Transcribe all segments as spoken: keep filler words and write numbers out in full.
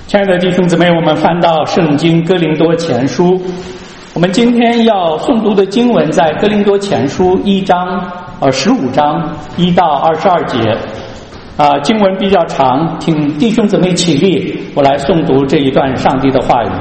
亲爱的弟兄姊妹，我们翻到圣经哥林多前书，我们今天要诵读的经文在哥林多前书一章呃十五章一到二十二节啊、呃，经文比较长，请弟兄姊妹起立，我来诵读这一段上帝的话语。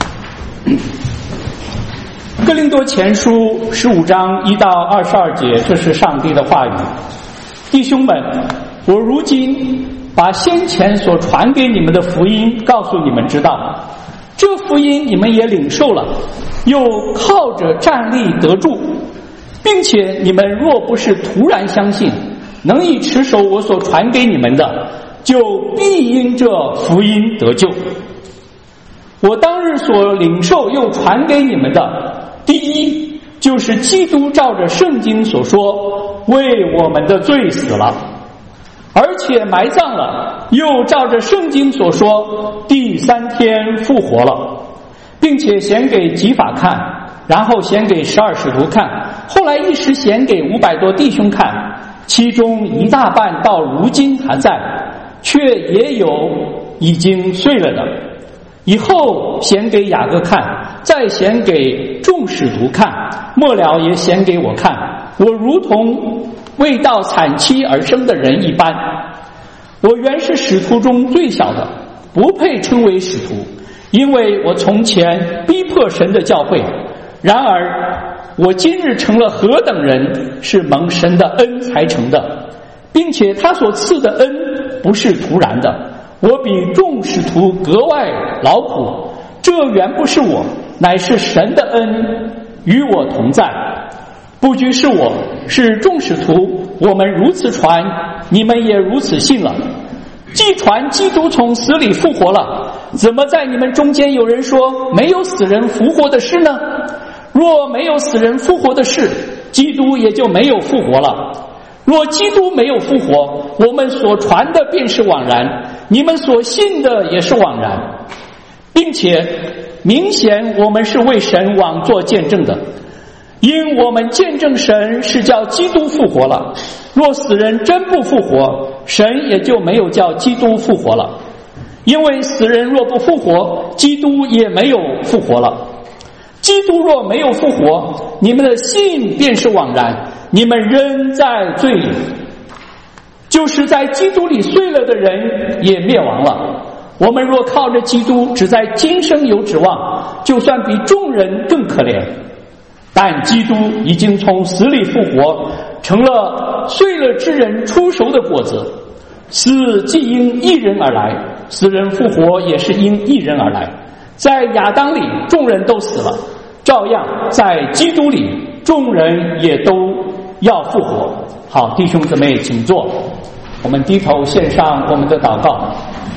哥林多前书十五章一到二十二节，这是上帝的话语。弟兄们，我如今把先前所传给你们的福音告诉你们知道，这福音你们也领受了，又靠着站立得住，并且你们若不是突然相信，能以持守我所传给你们的，就必因这福音得救。我当日所领受又传给你们的，第一就是基督照着圣经所说，为我们的罪死了，而且埋葬了，又照着圣经所说，第三天复活了，并且显给基法看，然后显给十二使徒看，后来一时显给五百多弟兄看，其中一大半到如今还在，却也有已经睡了的。以后显给雅各看，再显给众使徒看，末了也显给我看，我如同未到产期而生的人一般。我原是使徒中最小的，不配称为使徒，因为我从前逼迫神的教会。然而我今日成了何等人，是蒙神的恩才成的，并且他所赐的恩不是突然的。我比众使徒格外劳苦，这原不是我，乃是神的恩与我同在。不拘是我，是众使徒，我们如此传，你们也如此信了。既传基督从死里复活了，怎么在你们中间有人说没有死人复活的事呢？若没有死人复活的事，基督也就没有复活了。若基督没有复活，我们所传的便是枉然，你们所信的也是枉然，并且明显我们是为神枉做见证的，因我们见证神是叫基督复活了。若死人真不复活，神也就没有叫基督复活了，因为死人若不复活，基督也没有复活了。基督若没有复活，你们的信便是枉然，你们仍在罪里。就是在基督里睡了的人也灭亡了。我们若靠着基督只在今生有指望，就算比众人更可怜。但基督已经从死里复活，成了睡了之人出熟的果子。死既因一人而来，死人复活也是因一人而来。在亚当里众人都死了，照样在基督里众人也都要复活。好，弟兄姊妹请坐，我们低头献上我们的祷告。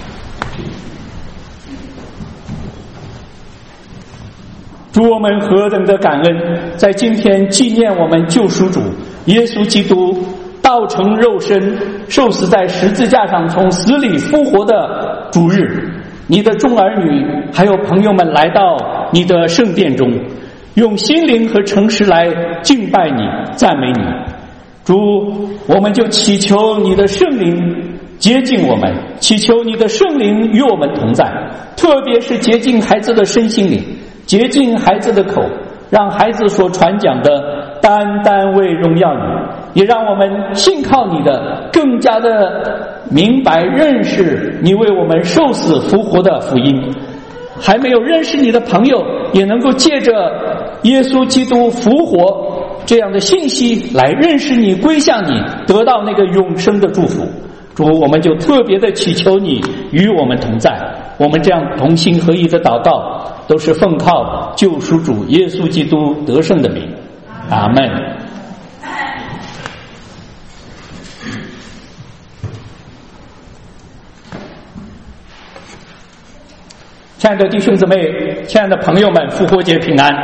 主，我们何等的感恩，在今天纪念我们救赎主耶稣基督道成肉身，受死在十字架上，从死里复活的主日，你的众儿女还有朋友们来到你的圣殿中，用心灵和诚实来敬拜你，赞美你。主，我们就祈求你的圣灵洁净我们，祈求你的圣灵与我们同在，特别是洁净孩子的身心灵，洁净孩子的口，让孩子所传讲的单单为荣耀你，也让我们信靠你的更加的明白认识你为我们受死复活的福音。还没有认识你的朋友也能够借着耶稣基督复活这样的信息来认识你，归向你，得到那个永生的祝福。主，我们就特别的祈求你与我们同在。我们这样同心合意的祷告，都是奉靠救赎主耶稣基督得胜的名。阿们。亲爱的弟兄姊妹，亲爱的朋友们，复活节平安。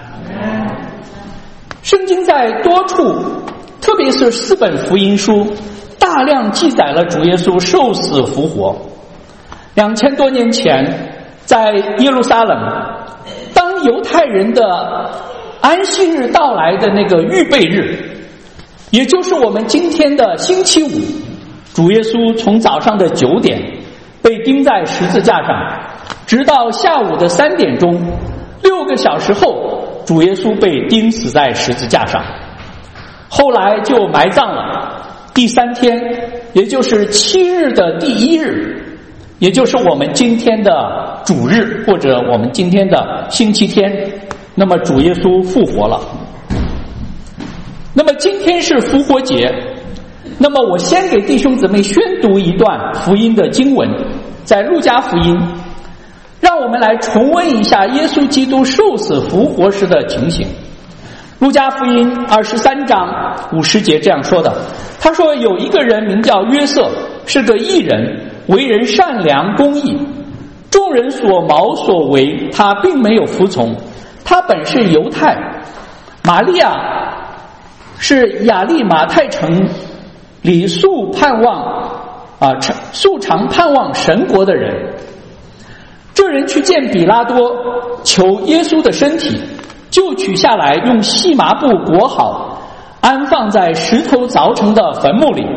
圣经在多处，特别是四本福音书，大量记载了主耶稣受死复活。两千多年前，在耶路撒冷，当犹太人的安息日到来的那个预备日，也就是我们今天的星期五，主耶稣从早上的九点被钉在十字架上，直到下午的三点钟，六个小时后，主耶稣被钉死在十字架上。后来就埋葬了。第三天，也就是七日的第一日，也就是我们今天的主日，或者我们今天的星期天，那么主耶稣复活了。那么今天是复活节，那么我先给弟兄姊妹宣读一段福音的经文，在路加福音，让我们来重温一下耶稣基督受死复活时的情形。路加福音二十三章五十节这样说的，他说有一个人名叫约瑟，是个义人，为人善良公义，众人所谋所为，他并没有服从。他本是犹太，玛利亚是亚利马太城里素盼望啊，素常盼望神国的人。这人去见比拉多，求耶稣的身体，就取下来，用细麻布裹好，安放在石头凿成的坟墓里。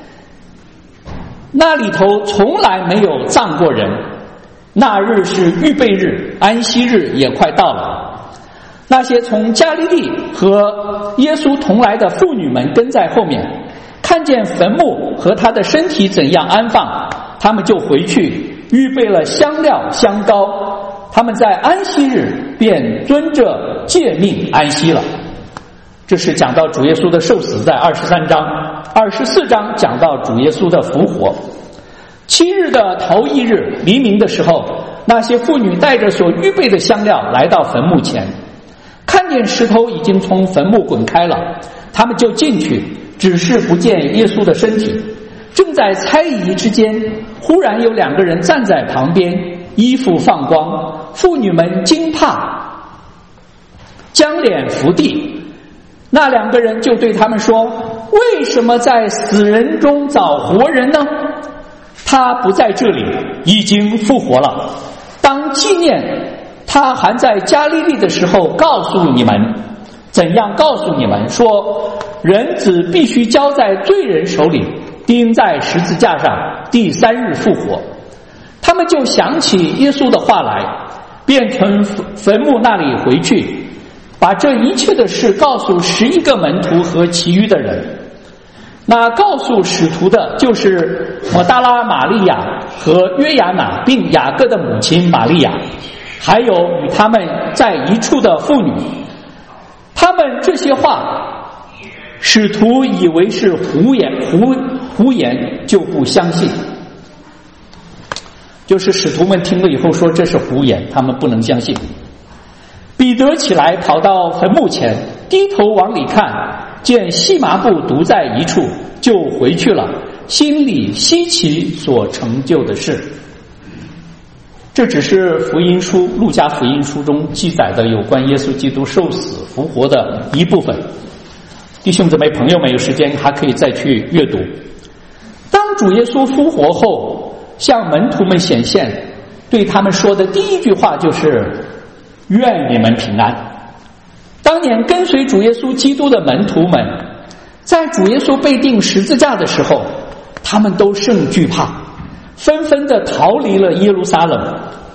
那里头从来没有葬过人。那日是预备日，安息日也快到了。那些从加利利和耶稣同来的妇女们跟在后面，看见坟墓和他的身体怎样安放，他们就回去预备了香料香膏，他们在安息日便遵着诫命安息了。这是讲到主耶稣的受死，在二十三章。二十四章讲到主耶稣的复活。七日的头一日黎明的时候，那些妇女带着所预备的香料来到坟墓前，看见石头已经从坟墓滚开了，他们就进去，只是不见耶稣的身体。正在猜疑之间，忽然有两个人站在旁边，衣服放光，妇女们惊怕，将脸伏地。那两个人就对他们说，为什么在死人中找活人呢？他不在这里，已经复活了。当纪念他还在加利利的时候告诉你们，怎样告诉你们说，人子必须交在罪人手里，钉在十字架上，第三日复活。他们就想起耶稣的话来，便从坟墓那里回去，把这一切的事告诉十一个门徒和其余的人。那告诉使徒的就是抹大拉玛利亚和约亚娜，并雅各的母亲玛利亚，还有与他们在一处的妇女。他们这些话，使徒以为是胡言，胡胡言就不相信。就是使徒们听了以后说这是胡言，他们不能相信。彼得起来跑到坟墓前，低头往里看，见细麻布独在一处，就回去了，心里稀奇所成就的事。这只是福音书路加福音书中记载的有关耶稣基督受死复活的一部分。弟兄姊妹朋友们有时间还可以再去阅读。当主耶稣复活后向门徒们显现，对他们说的第一句话就是愿你们平安。当年跟随主耶稣基督的门徒们，在主耶稣被钉十字架的时候，他们都甚惧怕，纷纷的逃离了耶路撒冷。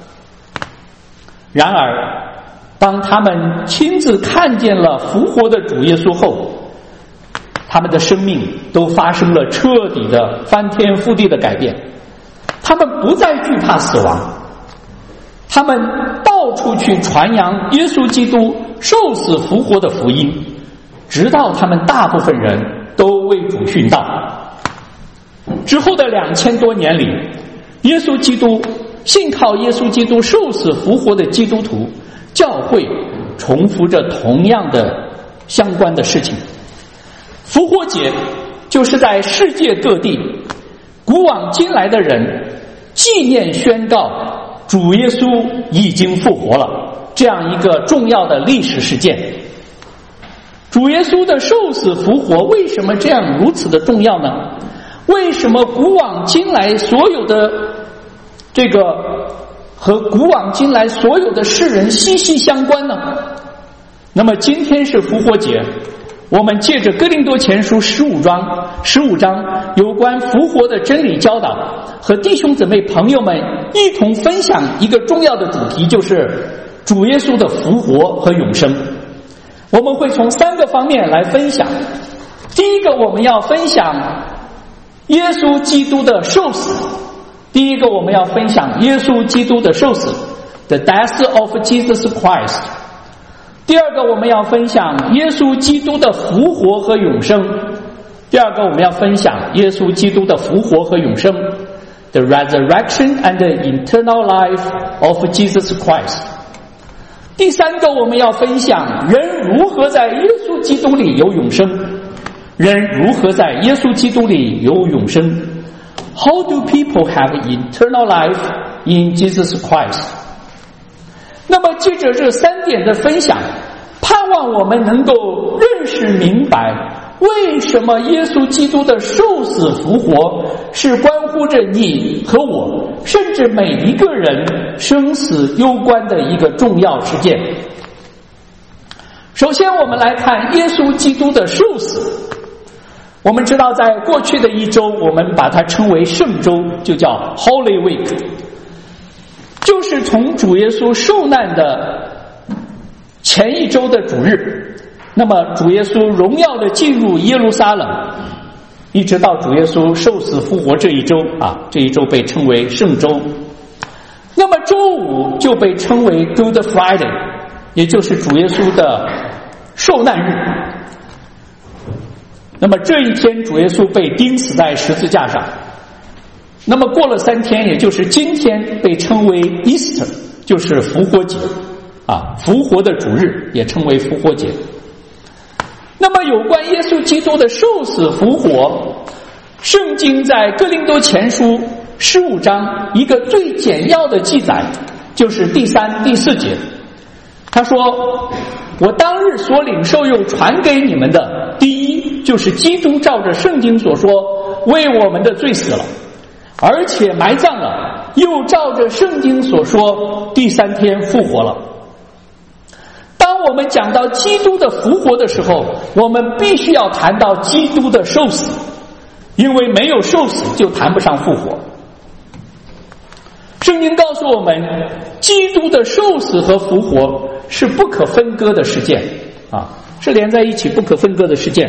然而当他们亲自看见了复活的主耶稣后，他们的生命都发生了彻底的翻天覆地的改变。他们不再惧怕死亡，他们到处去传扬耶稣基督受死复活的福音，直到他们大部分人都为主殉道。之后的两千多年里，耶稣基督信靠耶稣基督受死复活的基督徒教会重复着同样的相关的事情。复活节就是在世界各地古往今来的人纪念宣告主耶稣已经复活了这样一个重要的历史事件。主耶稣的受死复活为什么这样如此的重要呢？为什么古往今来所有的这个和古往今来所有的世人息息相关呢？那么今天是复活节， 我们借着哥林多前书十五章十五章有关复活的真理教导，和弟兄姊妹朋友们一同分享一个重要的主题，就是主耶稣的复活和永生。我们会从三个方面来分享。第一个，我们要分享耶稣基督的受死。第一个，我们要分享耶稣基督的受死 The death of Jesus Christ。 第二个，我们要分享耶稣基督的复活和永生。第二个，我们要分享耶稣基督的复活和永生 The resurrection and the eternal life of Jesus Christ。 第三个，我们要分享人如何在耶稣基督里有永生。人如何在耶稣基督里有永生 How do people have eternal life in Jesus Christ？ 那么借着这三点的分享，盼望我们能够认识明白，为什么耶稣基督的受死复活是关乎着你和我，甚至每一个人生死攸关的一个重要事件。首先我们来看耶稣基督的受死。我们知道在过去的一周，我们把它称为圣周，就叫 Holy Week， 就是从主耶稣受难的前一周的主日，那么主耶稣荣耀的进入耶路撒冷，一直到主耶稣受死复活这一周啊，这一周被称为圣周。那么周五就被称为 Good Friday， 也就是主耶稣的受难日。那么这一天主耶稣被钉死在十字架上，那么过了三天，也就是今天被称为 Easter， 就是复活节啊，复活的主日也称为复活节。那么有关耶稣基督的受死复活，圣经在哥林多前书十五章一个最简要的记载，就是第三第四节。他说，我当日所领受又传给你们的，第一就是基督照着圣经所说为我们的罪死了，而且埋葬了，又照着圣经所说第三天复活了。当我们讲到基督的复活的时候，我们必须要谈到基督的受死，因为没有受死就谈不上复活。圣经告诉我们，基督的受死和复活是不可分割的事件啊，是连在一起不可分割的事件。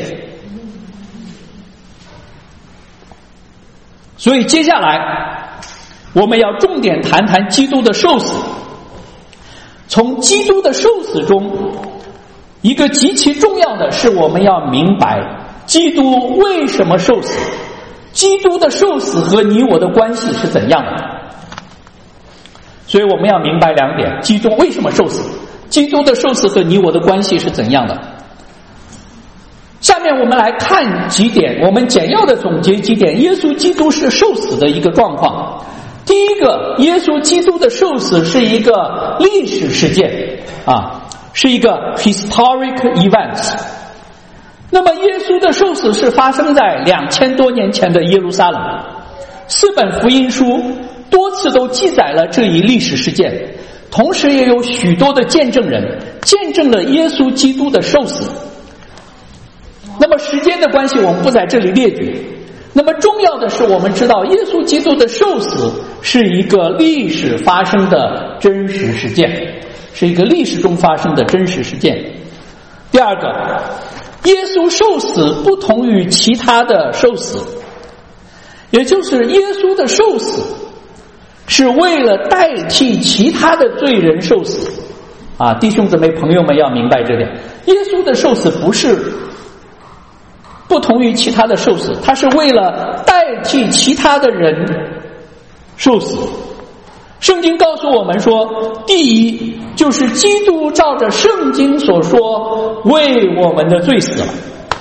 所以接下来我们要重点谈谈基督的受死。从基督的受死中，一个极其重要的是，我们要明白基督为什么受死，基督的受死和你我的关系是怎样的。所以我们要明白两点，基督为什么受死，基督的受死和你我的关系是怎样的。下面我们来看几点，我们简要的总结几点耶稣基督是受死的一个状况。第一个，耶稣基督的受死是一个历史事件啊，是一个 historic event。那么耶稣的受死是发生在两千多年前的耶路撒冷，四本福音书多次都记载了这一历史事件，同时也有许多的见证人见证了耶稣基督的受死。那么时间的关系我们不在这里列举，那么重要的是我们知道耶稣基督的受死是一个历史发生的真实事件，是一个历史中发生的真实事件。第二个，耶稣受死不同于其他的受死，也就是耶稣的受死是为了代替其他的罪人受死啊！弟兄姊妹朋友们要明白这点，耶稣的受死不是不同于其他的受死，他是为了代替其他的人受死。圣经告诉我们说，第一就是基督照着圣经所说为我们的罪死了。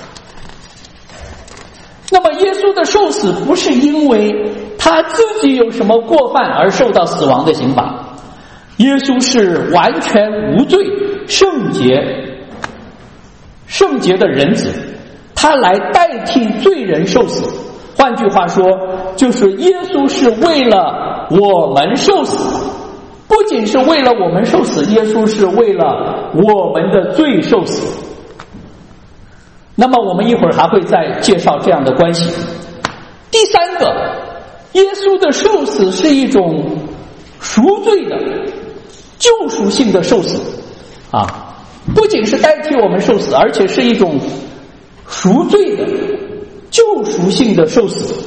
那么耶稣的受死不是因为他自己有什么过犯而受到死亡的刑罚，耶稣是完全无罪、圣洁圣洁的人子，他来代替罪人受死。换句话说，就是耶稣是为了我们受死，不仅是为了我们受死，耶稣是为了我们的罪受死。 那么我们一会儿还会再介绍这样的关系。第三个，耶稣的受死是一种赎罪的救赎性的受死啊，不仅是代替我们受死，而且是一种赎罪的救赎性的受死。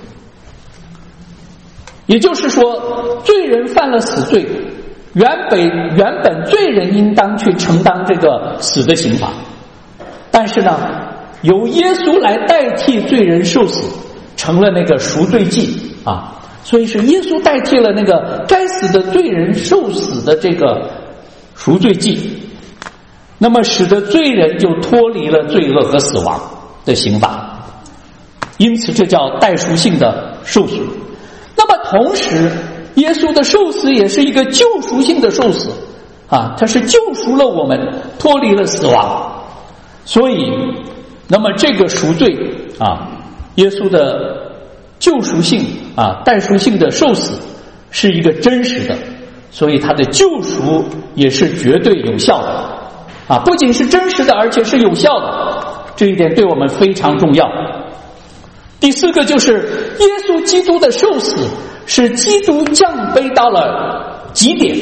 也就是说，罪人犯了死罪，原本原本罪人应当去承担这个死的刑罚，但是呢，由耶稣来代替罪人受死，成了那个赎罪祭啊，所以是耶稣代替了那个该死的罪人受死的这个赎罪祭，那么使得罪人就脱离了罪恶和死亡的刑罚，因此这叫代赎性的受死。那么同时，耶稣的受死也是一个救赎性的受死啊，它是救赎了我们，脱离了死亡。所以，那么这个赎罪啊，耶稣的救赎性啊，代赎性的受死是一个真实的，所以它的救赎也是绝对有效的啊，不仅是真实的，而且是有效的，这一点对我们非常重要。第四个就是耶稣基督的受死是基督降卑到了极点。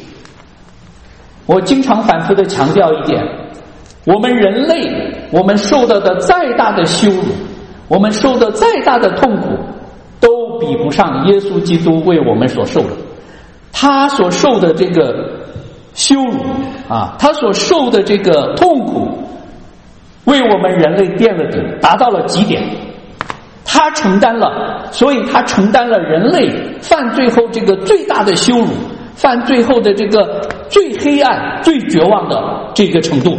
我经常反复的强调一点，我们人类我们受到的再大的羞辱，我们受的再大的痛苦，都比不上耶稣基督为我们所受的。他所受的这个羞辱啊，他所受的这个痛苦，为我们人类垫了底，达到了极点。他承担了，所以他承担了人类犯罪后这个最大的羞辱，犯罪后的这个最黑暗、最绝望的这个程度。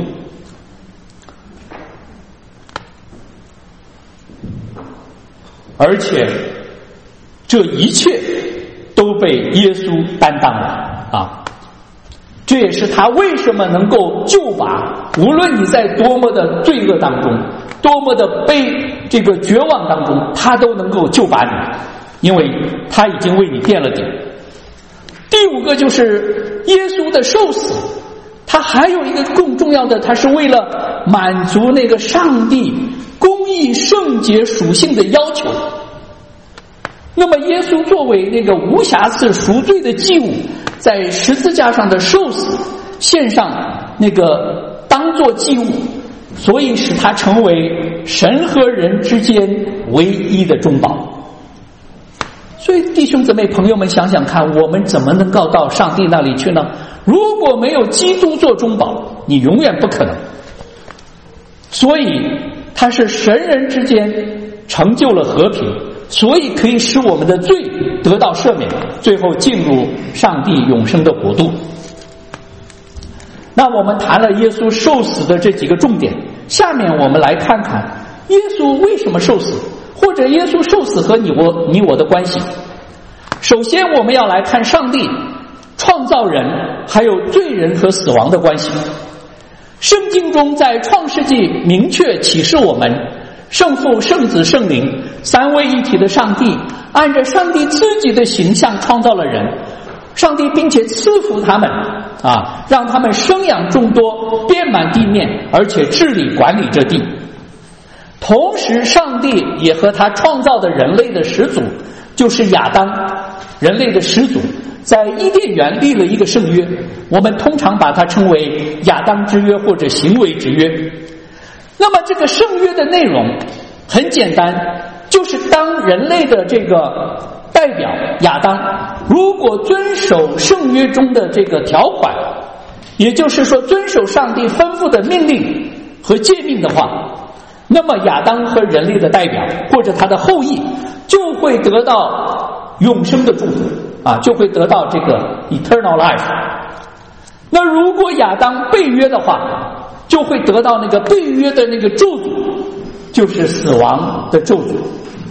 而且这一切都被耶稣担当了啊！这也是他为什么能够救拔，无论你在多么的罪恶当中，多么的悲这个绝望当中，他都能够救拔你，因为他已经为你垫了底。第五个就是耶稣的受死，他还有一个更重要的，他是为了满足那个上帝公义圣洁属性的要求。那么耶稣作为那个无瑕疵赎罪的祭物，在十字架上的受死献上那个当作祭物，所以使他成为神和人之间唯一的中保。所以弟兄姊妹朋友们，想想看，我们怎么能够到上帝那里去呢？如果没有基督做中保，你永远不可能。所以他是神人之间成就了和平，所以可以使我们的罪得到赦免，最后进入上帝永生的国度。那我们谈了耶稣受死的这几个重点，下面我们来看看耶稣为什么受死，或者耶稣受死和你我你我的关系。首先我们要来看上帝创造人还有罪人和死亡的关系。圣经中在创世纪明确启示我们，圣父圣子圣灵三位一体的上帝按着上帝自己的形象创造了人，上帝并且赐福他们啊，让他们生养众多，遍满地面，而且治理管理这地。同时上帝也和他创造的人类的始祖，就是亚当，人类的始祖，在伊甸园立了一个圣约，我们通常把它称为亚当之约或者行为之约。那么这个圣约的内容很简单，就是当人类的这个代表亚当如果遵守圣约中的这个条款，也就是说遵守上帝吩咐的命令和诫命的话，那么亚当和人类的代表或者他的后裔就会得到永生的祝福啊，就会得到这个 eternal life。 那如果亚当背约的话，就会得到那个背约的那个咒诅，就是死亡的咒诅。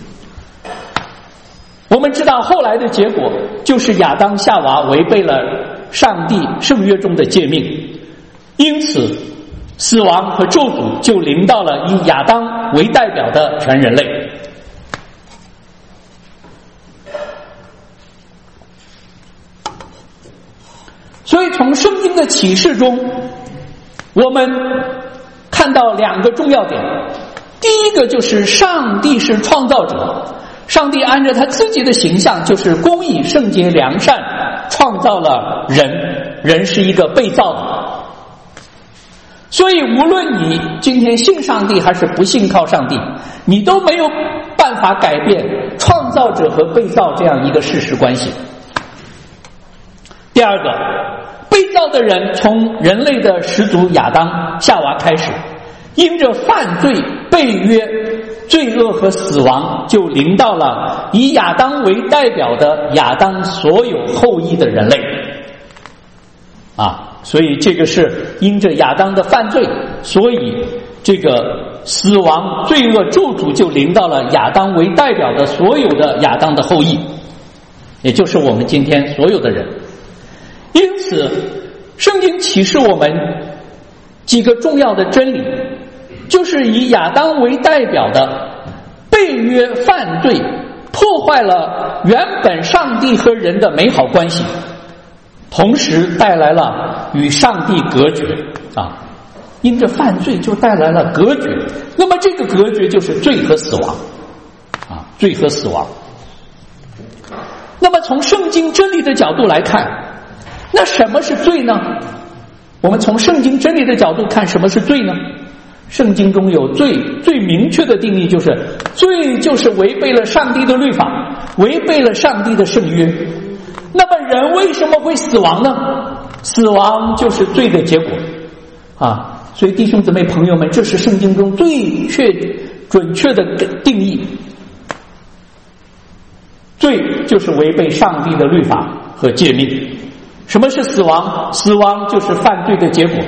我们知道后来的结果就是亚当夏娃违背了上帝圣约中的诫命，因此死亡和咒诅就临到了以亚当为代表的全人类。所以从圣经的启示中，我们看到两个重要点。第一个就是上帝是创造者，上帝按照他自己的形象，就是公义、圣洁、良善，创造了人，人是一个被造的。所以无论你今天信上帝还是不信靠上帝，你都没有办法改变创造者和被造这样一个事实关系。第二个，被造的人从人类的始祖亚当、夏娃开始，因着犯罪、被约、罪恶和死亡，就临到了以亚当为代表的亚当所有后裔的人类啊。所以这个是因着亚当的犯罪，所以这个死亡、罪恶、咒诅就临到了亚当为代表的所有的亚当的后裔，也就是我们今天所有的人。因此圣经启示我们几个重要的真理，就是以亚当为代表的被约犯罪破坏了原本上帝和人的美好关系，同时带来了与上帝隔绝啊，因着犯罪就带来了隔绝。那么这个隔绝就是罪和死亡啊，罪和死亡。那么从圣经真理的角度来看，那什么是罪呢？我们从圣经真理的角度看，什么是罪呢？圣经中有罪最明确的定义，就是罪就是违背了上帝的律法，违背了上帝的圣约。那么人为什么会死亡呢？死亡就是罪的结果啊！所以弟兄姊妹朋友们，这是圣经中最确准确的定义。罪就是违背上帝的律法和诫命。什么是死亡？死亡就是犯罪的结果。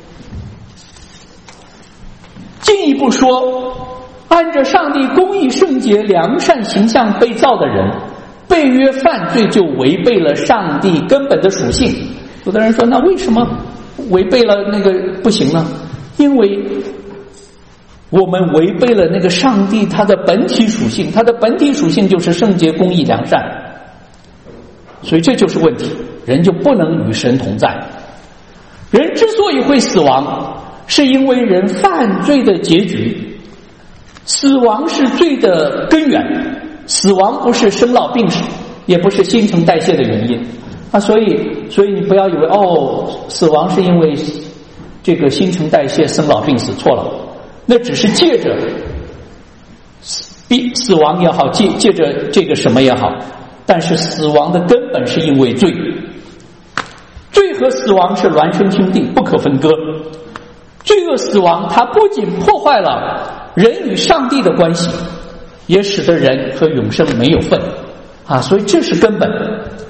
进一步说，按照上帝公义、圣洁、良善形象被造的人，被约犯罪就违背了上帝根本的属性。有的人说，那为什么违背了那个不行呢？因为我们违背了那个上帝他的本体属性，他的本体属性就是圣洁、公义、良善，所以这就是问题，人就不能与神同在。人之所以会死亡，是因为人犯罪的结局。死亡是罪的根源，死亡不是生老病死，也不是新陈代谢的原因啊，所以所以你不要以为哦，死亡是因为这个新陈代谢、生老病死，错了，那只是借着死死亡也好，借借着这个什么也好，但是死亡的根本是因为罪，罪和死亡是孪生兄弟，不可分割。罪恶死亡，它不仅破坏了人与上帝的关系，也使得人和永生没有份啊，所以这是根本。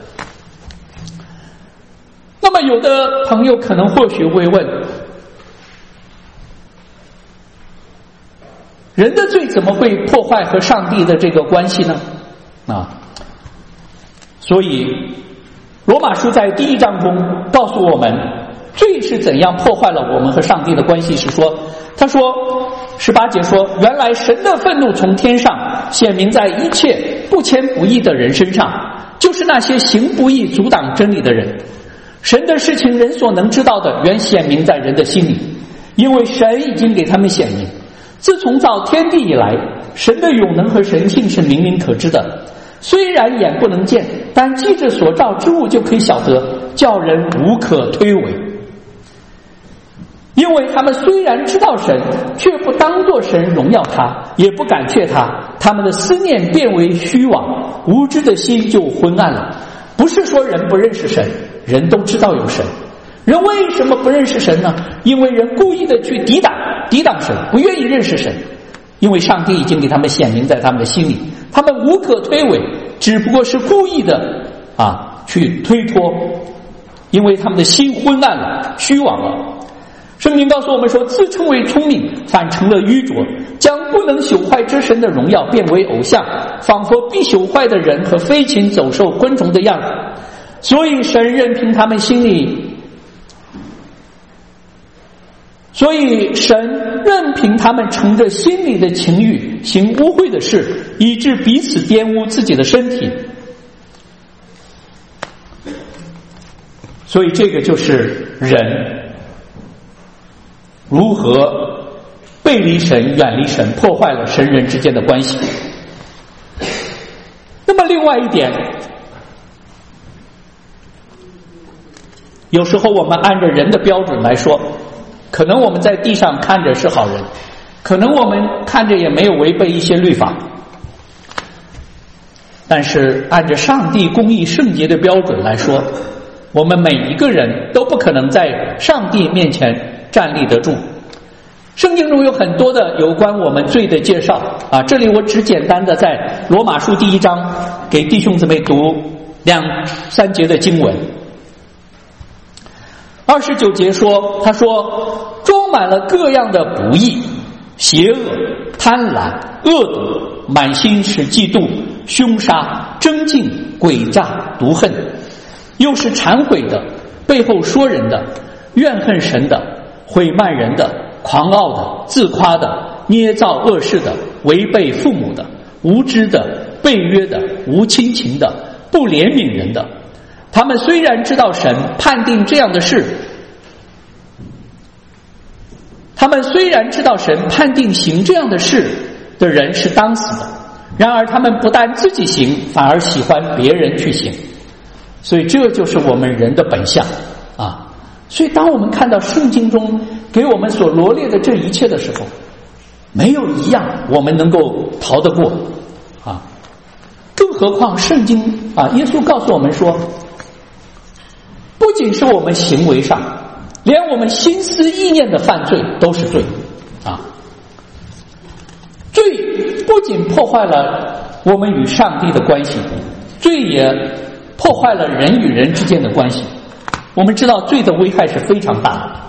那么有的朋友可能或许会问，人的罪怎么会破坏和上帝的这个关系呢？啊，所以罗马书在第一章中告诉我们，罪是怎样破坏了我们和上帝的关系。是说，他说十八节说，原来神的愤怒从天上显明在一切不谦不义的人身上，就是那些行不义阻挡真理的人。神的事情人所能知道的，原显明在人的心里，因为神已经给他们显明。自从造天地以来，神的永能和神性是明明可知的，虽然眼不能见，但记着所造之物就可以晓得，叫人无可推诿。因为他们虽然知道神，却不当作神荣耀他，也不感谢他，他们的思念变为虚妄，无知的心就昏暗了。不是说人不认识神，人都知道有神。人为什么不认识神呢？因为人故意的去抵挡抵挡神，不愿意认识神，因为上帝已经给他们显明在他们的心里，他们无可推诿，只不过是故意的啊去推脱，因为他们的心昏暗了，虚妄了。圣经告诉我们说，自称为聪明，反成了愚拙，将不能朽坏之神的荣耀变为偶像，仿佛必朽坏的人和飞禽走兽昆虫的样子。所以神任凭他们心里所以神任凭他们乘着心里的情欲行污秽的事，以致彼此玷污自己的身体。所以这个就是人如何背离神、远离神，破坏了神人之间的关系。那么另外一点，有时候我们按着人的标准来说，可能我们在地上看着是好人，可能我们看着也没有违背一些律法，但是按着上帝公义圣洁的标准来说，我们每一个人都不可能在上帝面前站立得住。圣经中有很多的有关我们罪的介绍啊，这里我只简单的在罗马书第一章给弟兄姊妹读两三节的经文。二十九节说，他说装满了各样的不义、邪恶、贪婪、恶毒，满心是嫉妒、凶杀、争竞、诡诈、毒恨，又是忏悔的，背后说人的，怨恨神的，毁慢人的，狂傲的，自夸的，捏造恶事的，违背父母的，无知的，背约的，无亲情的，不怜悯人的。他们虽然知道神判定这样的事，他们虽然知道神判定行这样的事的人是当死的，然而他们不但自己行，反而喜欢别人去行。所以这就是我们人的本相啊。所以当我们看到圣经中给我们所罗列的这一切的时候，没有一样我们能够逃得过啊。更何况圣经啊，耶稣告诉我们说，不仅是我们行为上，连我们心思意念的犯罪都是罪啊。罪不仅破坏了我们与上帝的关系，罪也破坏了人与人之间的关系。我们知道罪的危害是非常大的，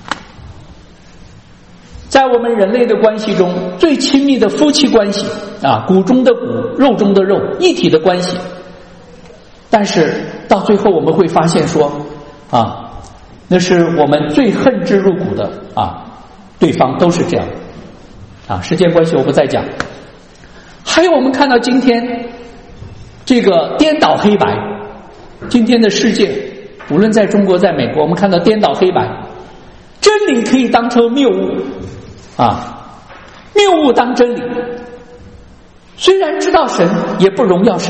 在我们人类的关系中，最亲密的夫妻关系啊，骨中的骨，肉中的肉，一体的关系。但是到最后我们会发现说啊，那是我们最恨之入骨的啊，对方都是这样啊。时间关系我不再讲。还有我们看到今天这个颠倒黑白，今天的世界无论在中国在美国，我们看到颠倒黑白，真理可以当成谬误啊，谬误当真理。虽然知道神，也不荣耀神。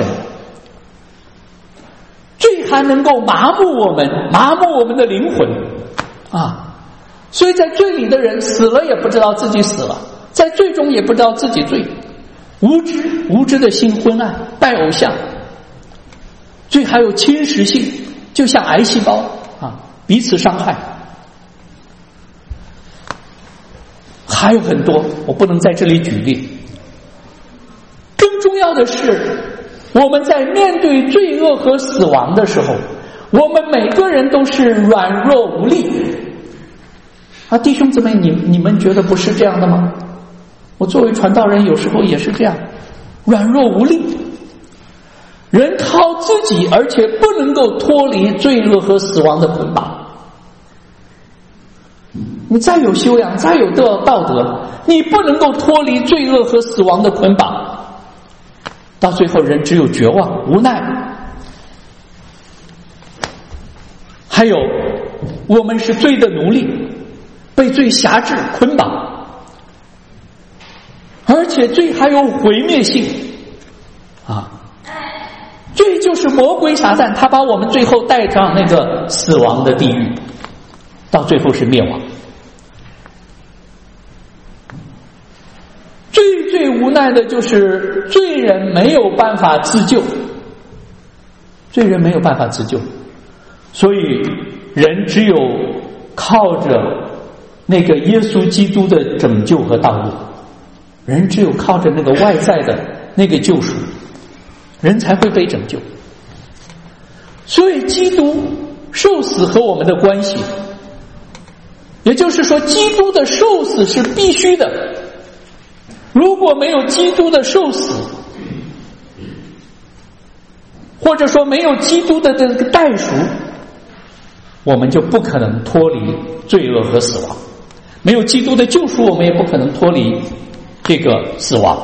罪还能够麻木我们，麻木我们的灵魂啊！所以在罪里的人死了也不知道自己死了，在罪中也不知道自己罪，无知无知的心昏暗，拜偶像。罪还有侵蚀性，就像癌细胞啊，彼此伤害。还有很多，我不能在这里举例。更重要的是，我们在面对罪恶和死亡的时候，我们每个人都是软弱无力啊！弟兄姊妹，你你们觉得不是这样的吗？我作为传道人，有时候也是这样，软弱无力。人靠自己，而且不能够脱离罪恶和死亡的捆绑。你再有修养，再有道德，你不能够脱离罪恶和死亡的捆绑。到最后，人只有绝望、无奈。还有，我们是罪的奴隶，被罪辖制、捆绑，而且罪还有毁灭性啊！罪就是魔鬼撒旦，他把我们最后带上那个死亡的地狱，到最后是灭亡。最最无奈的就是罪人没有办法自救，罪人没有办法自救，所以人只有靠着那个耶稣基督的拯救和道路，人只有靠着那个外在的那个救赎，人才会被拯救。所以基督受死和我们的关系，也就是说基督的受死是必须的。如果没有基督的受死，或者说没有基督的这个代赎，我们就不可能脱离罪恶和死亡。没有基督的救赎，我们也不可能脱离这个死亡。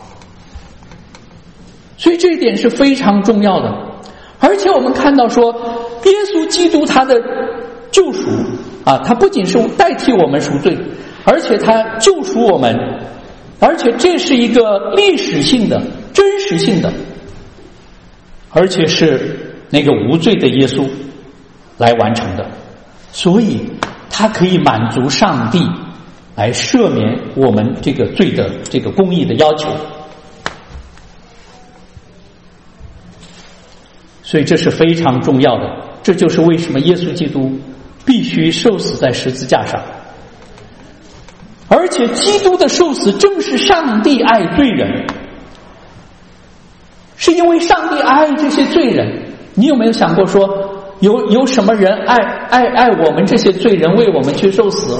所以这一点是非常重要的。而且我们看到说，耶稣基督他的救赎啊，他不仅是代替我们赎罪， 而且他救赎我们，而且这是一个历史性的、真实性的，而且是那个无罪的耶稣来完成的，所以他可以满足上帝来赦免我们这个罪的这个公义的要求。所以这是非常重要的，这就是为什么耶稣基督必须受死在十字架上。而且基督的受死正是上帝爱罪人，是因为上帝爱这些罪人。你有没有想过说，有有什么人爱爱爱我们这些罪人，为我们去受死？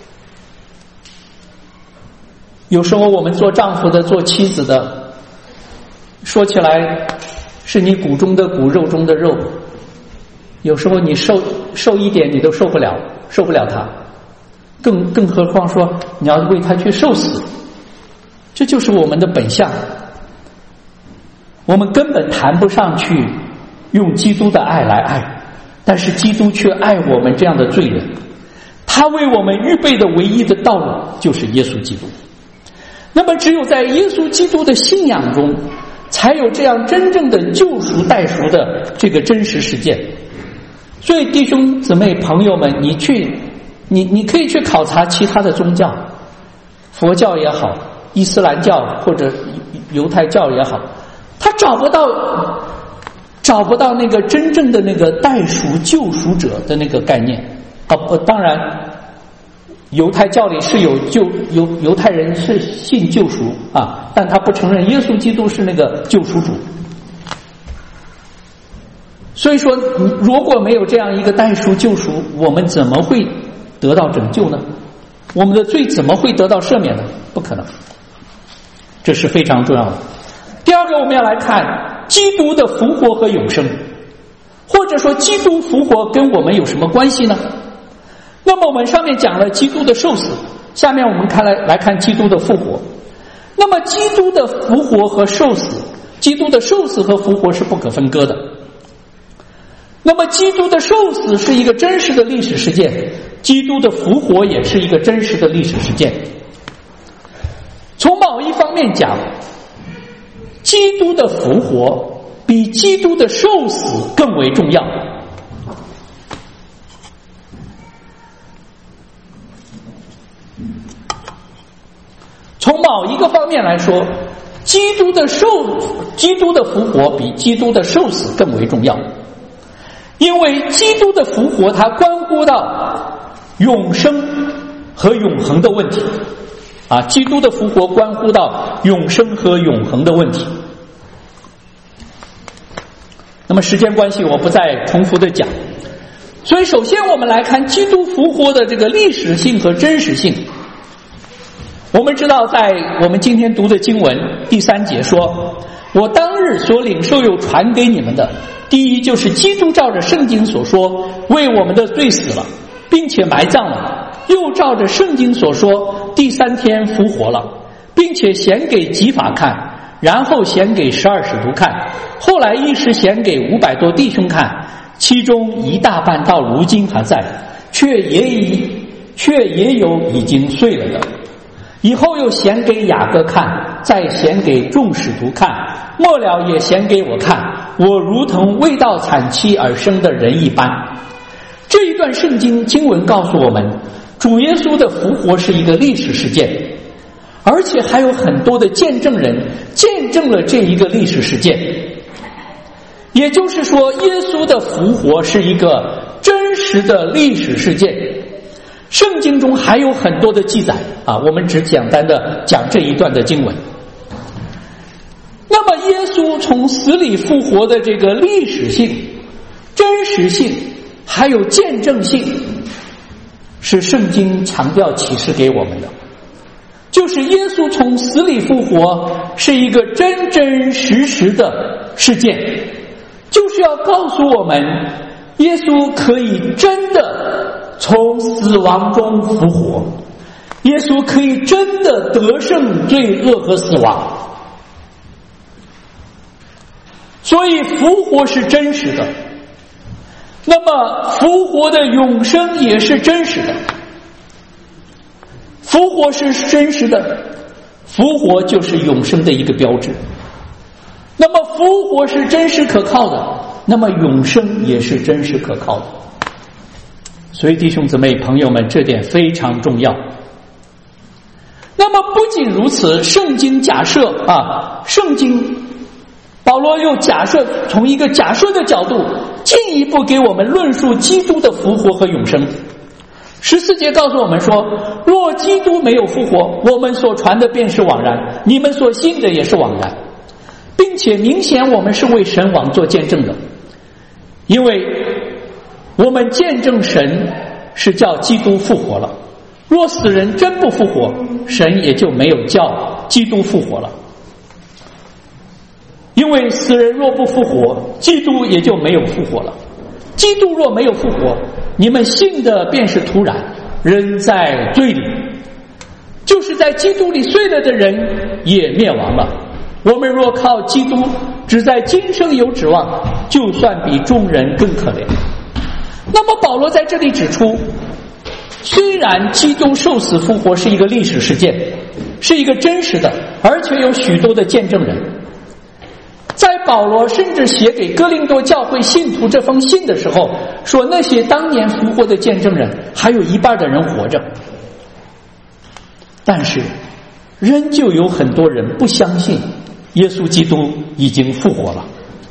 有时候我们做丈夫的，做妻子的，说起来是你骨中的骨，肉中的肉，有时候你受受一点你都受不了，受不了他，更更何况说你要为他去受死，这就是我们的本相。我们根本谈不上去用基督的爱来爱，但是基督却爱我们这样的罪人，他为我们预备的唯一的道路就是耶稣基督。那么只有在耶稣基督的信仰中，才有这样真正的救赎代赎的这个真实实践。所以弟兄姊妹朋友们，你去你你可以去考察其他的宗教，佛教也好，伊斯兰教或者犹太教也好，他找不到找不到那个真正的那个代赎救赎者的那个概念啊！当然犹太教里是有救犹犹太人是信救赎啊，但他不承认耶稣基督是那个救赎主。所以说如果没有这样一个代赎救赎，我们怎么会得到拯救呢？我们的罪怎么会得到赦免呢？不可能。这是非常重要的。第二个，我们要来看基督的复活和永生，或者说基督复活跟我们有什么关系呢？那么我们上面讲了基督的受死，下面我们看来来看基督的复活。那么基督的复活和受死，基督的受死和复活是不可分割的。那么基督的受死是一个真实的历史事件，基督的复活也是一个真实的历史事件。从某一方面讲，基督的复活比基督的受死更为重要。从某一个方面来说，基督的受基督的复活比基督的受死更为重要。因为基督的复活它关乎到永生和永恒的问题啊，基督的复活关乎到永生和永恒的问题。那么时间关系我不再重复的讲，所以首先我们来看基督复活的这个历史性和真实性。我们知道在我们今天读的经文第三节说，我当日所领受又传给你们的，第一就是基督照着圣经所说为我们的罪死了，并且埋葬了，又照着圣经所说第三天复活了，并且显给基法看，然后显给十二使徒看，后来一时显给五百多弟兄看，其中一大半到如今还在，却也已却也有已经睡了的。以后又显给雅各看，再显给众使徒看，末了也显给我看，我如同未到产期而生的人一般。这一段圣经经文告诉我们，主耶稣的复活是一个历史事件，而且还有很多的见证人见证了这一个历史事件。也就是说，耶稣的复活是一个真实的历史事件。圣经中还有很多的记载啊，我们只简单的讲这一段的经文。那么耶稣从死里复活的这个历史性、真实性还有见证性，是圣经强调启示给我们的，就是耶稣从死里复活是一个真真实实的事件，就是要告诉我们耶稣可以真的从死亡中复活，耶稣可以真的得胜罪恶和死亡。所以复活是真实的，那么复活的永生也是真实的。复复活是真实的，复活就是永生的一个标志。那么复活是真实可靠的，那么永生也是真实可靠的。所以弟兄姊妹朋友们，这点非常重要。那么不仅如此，圣经假设啊，圣经保罗又假设，从一个假设的角度进一步给我们论述基督的复活和永生。十四节告诉我们说，若基督没有复活，我们所传的便是枉然，你们所信的也是枉然，并且明显我们是为神王做见证的，因为我们见证神是叫基督复活了。若死人真不复活，神也就没有叫基督复活了。因为死人若不复活，基督也就没有复活了。基督若没有复活，你们信的便是徒然，人在罪里，就是在基督里睡了的人也灭亡了。我们若靠基督只在今生有指望，就算比众人更可怜。那么保罗在这里指出，虽然基督受死复活是一个历史事件，是一个真实的，而且有许多的见证人，在保罗甚至写给哥林多教会信徒这封信的时候，说那些当年复活的见证人还有一半的人活着，但是仍旧有很多人不相信耶稣基督已经复活了。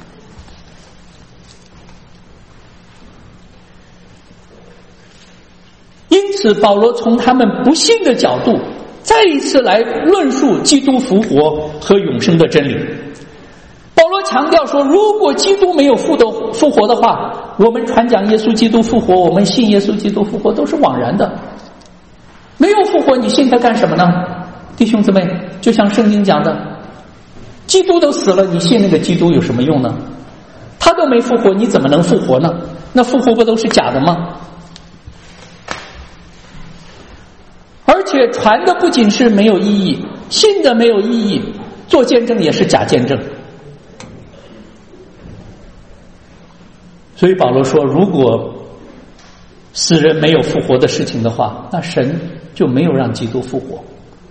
因此保罗从他们不信的角度再一次来论述基督复活和永生的真理。保罗强调说，如果基督没有复的复活的话，我们传讲耶稣基督复活，我们信耶稣基督复活都是枉然的。没有复活，你信他干什么呢？弟兄姊妹，就像圣经讲的，基督都死了，你信那个基督有什么用呢？他都没复活，你怎么能复活呢？那复活不都是假的吗？而且传的不仅是没有意义，信的没有意义，做见证也是假见证。所以保罗说，如果死人没有复活的事情的话，那神就没有让基督复活。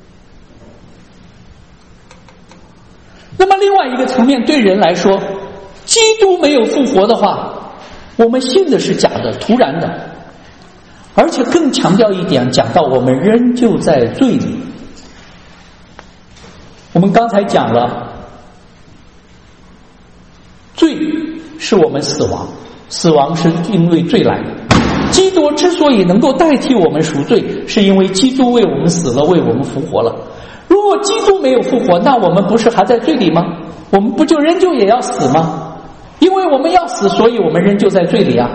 那么另外一个层面，对人来说，基督没有复活的话，我们信的是假的，徒然的。而且更强调一点，讲到我们仍旧在罪里。我们刚才讲了，罪是我们死亡，死亡是因为罪来的。基督之所以能够代替我们赎罪，是因为基督为我们死了，为我们复活了。如果基督没有复活，那我们不是还在罪里吗？我们不就仍旧也要死吗？因为我们要死，所以我们仍旧在罪里啊。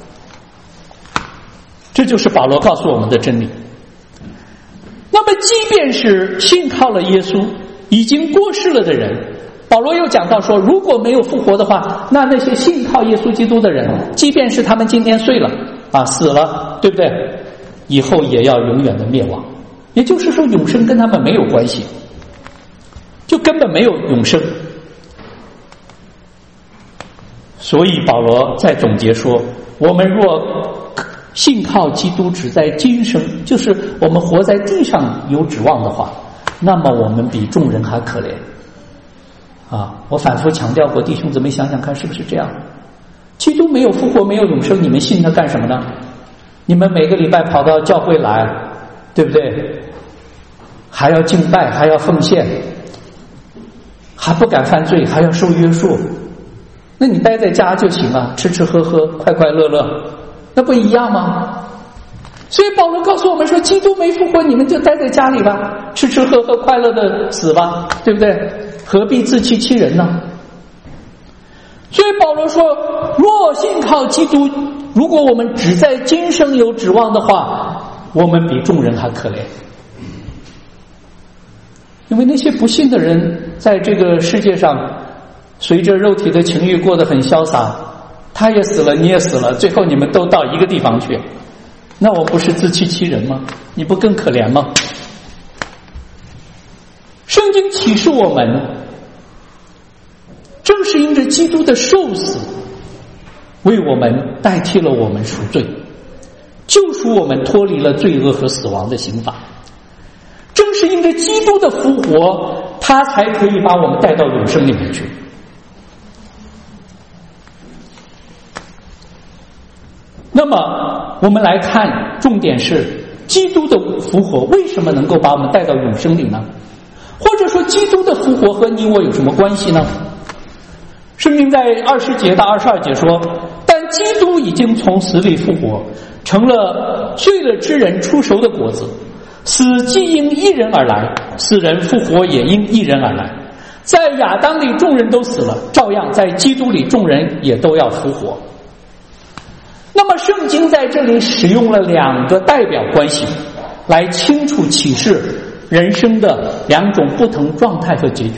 这就是保罗告诉我们的真理。那么即便是信靠了耶稣已经过世了的人，保罗又讲到说，如果没有复活的话，那那些信靠耶稣基督的人，即便是他们今天睡了啊，死了，对不对？以后也要永远的灭亡。也就是说，永生跟他们没有关系，就根本没有永生。所以保罗在总结说，我们若信靠基督只在今生，就是我们活在地上有指望的话，那么我们比众人还可怜啊！我反复强调过，弟兄姊妹想想看，是不是这样？基督没有复活，没有永生，你们信他干什么呢？你们每个礼拜跑到教会来，对不对？还要敬拜，还要奉献，还不敢犯罪，还要受约束，那你待在家就行了，吃吃喝喝，快快乐乐，那不一样吗？所以保罗告诉我们说，基督没复活，你们就待在家里吧，吃吃喝喝，快乐的死吧，对不对？何必自欺欺人呢？所以保罗说，若信靠基督，如果我们只在今生有指望的话，我们比众人还可怜。因为那些不信的人在这个世界上随着肉体的情欲过得很潇洒，他也死了，你也死了，最后你们都到一个地方去，那我不是自欺欺人吗？你不更可怜吗？圣经启示我们，正是因着基督的受死，为我们代替了我们赎罪，救赎我们脱离了罪恶和死亡的刑罚。 是因着基督的复活，他才可以把我们带到永生里面去。那么我们来看，重点是基督的复活为什么能够把我们带到永生里呢？或者说基督的复活和你我有什么关系呢？圣经在二十节到二十二节说，但基督已经从死里复活，成了罪了之人出熟的果子。死既因一人而来，死人复活也因一人而来。在亚当里众人都死了，照样在基督里众人也都要复活。那么圣经在这里使用了两个代表关系，来清楚启示人生的两种不同状态和结局。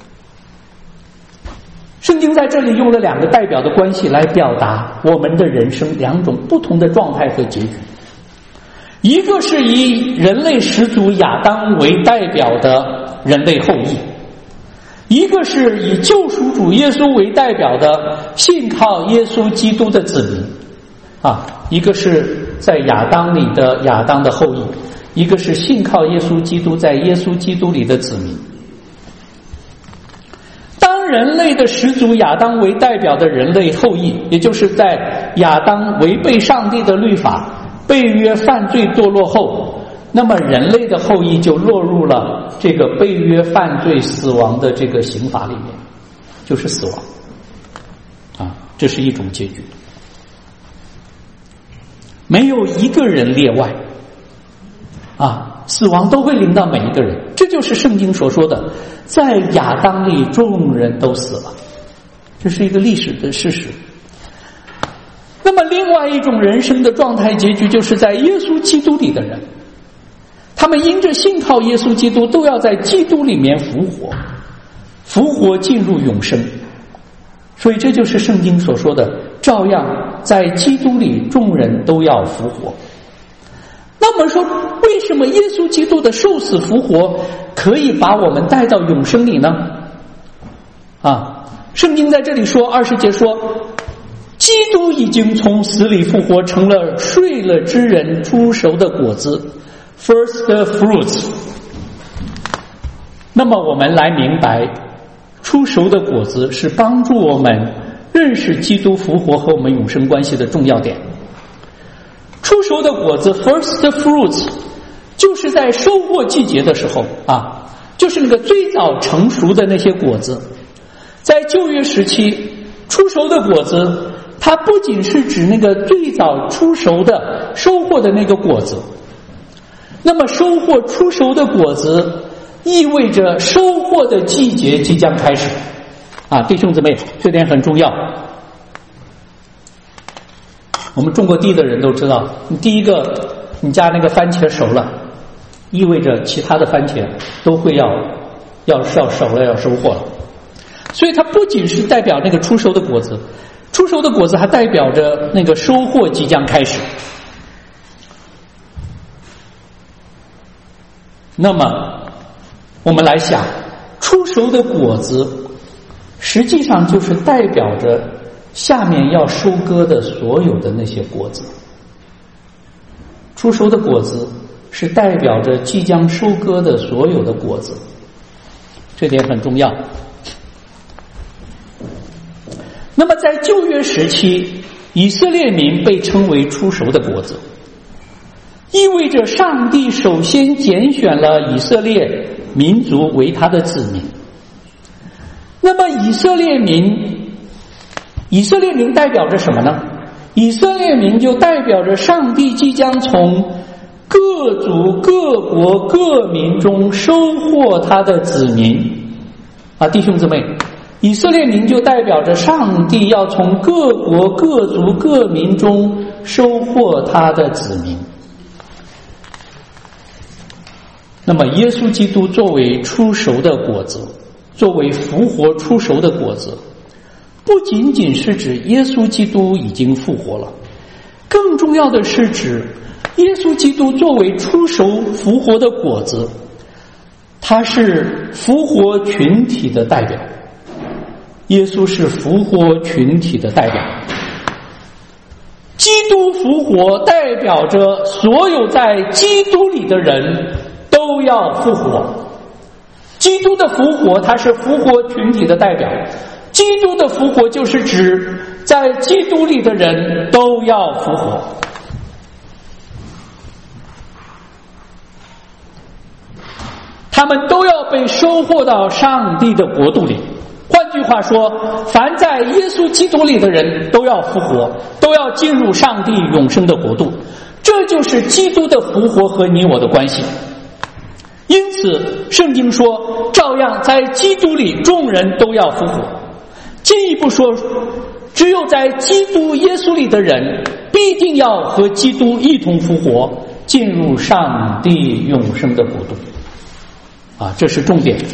圣经在这里用了两个代表的关系来表达我们的人生两种不同的状态和结局。一个是以人类始祖亚当为代表的人类后裔，一个是以救赎主耶稣为代表的信靠耶稣基督的子民啊，一个是在亚当里的亚当的后裔，一个是信靠耶稣基督在耶稣基督里的子民。当人类的始祖亚当为代表的人类后裔，也就是在亚当违背上帝的律法，被约犯罪堕落后，那么人类的后裔就落入了这个被约犯罪死亡的这个刑罚里面，就是死亡啊，这是一种结局。没有一个人例外啊，死亡都会临到每一个人，这就是圣经所说的在亚当里众人都死了，这是一个历史的事实。那么另外一种人生的状态结局，就是在耶稣基督里的人，他们因着信靠耶稣基督，都要在基督里面复活，复活进入永生。所以这就是圣经所说的，照样在基督里众人都要复活。那么说，为什么耶稣基督的受死复活可以把我们带到永生里呢？啊，圣经在这里说，二十节说，基督已经从死里复活，成了睡了之人出熟的果子 ，first fruits。那么我们来明白，出熟的果子是帮助我们认识基督复活和我们永生关系的重要点。出熟的果子 first fruits 就是在收获季节的时候啊，就是那个最早成熟的那些果子。在旧约时期，出熟的果子它不仅是指那个最早出熟的收获的那个果子，那么收获出熟的果子意味着收获的季节即将开始啊，弟兄姊妹，这点很重要。我们种过地的人都知道，你第一个你家那个番茄熟了，意味着其他的番茄都会要要要熟了，要收获了。所以它不仅是代表那个出熟的果子，出熟的果子还代表着那个收获即将开始。那么我们来想，出熟的果子实际上就是代表着下面要收割的所有的那些果子。出熟的果子是代表着即将收割的所有的果子，这点很重要。那么在旧约时期，以色列民被称为出熟的果子，意味着上帝首先拣选了以色列民族为他的子民。那么以色列民以色列民代表着什么呢？以色列民就代表着上帝即将从各族各国各民中收获他的子民啊，弟兄姊妹，以色列民就代表着上帝要从各国各族各民中收获他的子民。那么耶稣基督作为出熟的果子，作为复活出熟的果子，不仅仅是指耶稣基督已经复活了，更重要的是指耶稣基督作为出熟复活的果子，他是复活群体的代表。耶稣是复活群体的代表，基督复活代表着所有在基督里的人都要复活。基督的复活，它是复活群体的代表。基督的复活就是指在基督里的人都要复活。他们都要被收获到上帝的国度里。换句话说，凡在耶稣基督里的人都要复活，都要进入上帝永生的国度。这就是基督的复活和你我的关系。因此圣经说，照样在基督里众人都要复活。进一步说，只有在基督耶稣里的人必定要和基督一同复活，进入上帝永生的国度。啊，这是重点。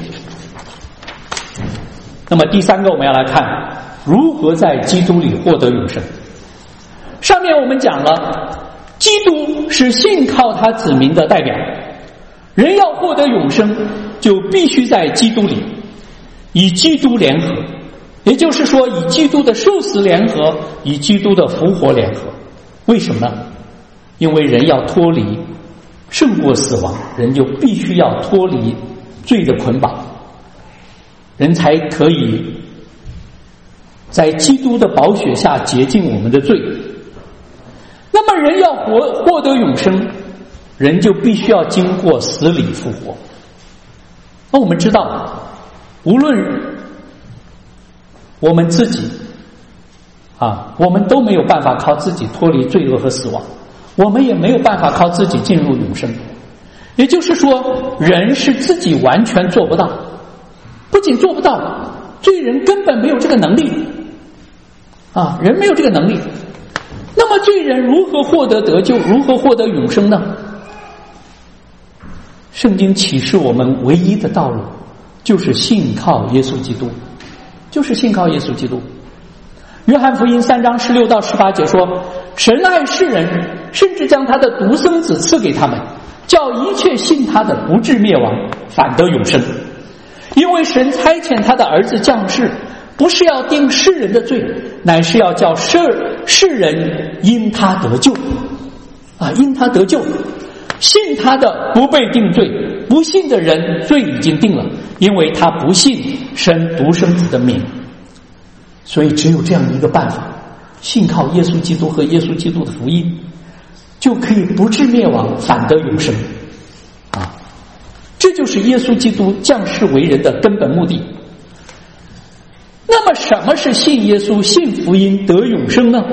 那么第三个，我们要来看如何在基督里获得永生。上面我们讲了，基督是信靠他子民的代表，人要获得永生，就必须在基督里与基督联合，也就是说，以基督的受死联合，以基督的复活联合。为什么呢？因为人要脱离胜过死亡，人就必须要脱离罪的捆绑，人才可以在基督的宝血下洁净我们的罪。那么人要获获得永生，人就必须要经过死里复活。那我们知道，无论我们自己啊，我们都没有办法靠自己脱离罪恶和死亡，我们也没有办法靠自己进入永生。也就是说，人是自己完全做不到，不仅做不到，罪人根本没有这个能力啊，人没有这个能力。那么罪人如何获得得救，如何获得永生呢？圣经启示我们唯一的道路就是信靠耶稣基督，就是信靠耶稣基督。约翰福音三章十六到十八节说，神爱世人，甚至将他的独生子赐给他们，叫一切信他的不至灭亡，反得永生。因为神差遣他的儿子降世，不是要定世人的罪，乃是要叫世世人因他得救啊，因他得救。信他的不被定罪，不信的人罪已经定了，因为他不信神独生子的名。所以只有这样一个办法，信靠耶稣基督和耶稣基督的福音，就可以不至灭亡，反得永生啊！这就是耶稣基督降世为人的根本目的。那么什么是信耶稣、信福音得永生呢？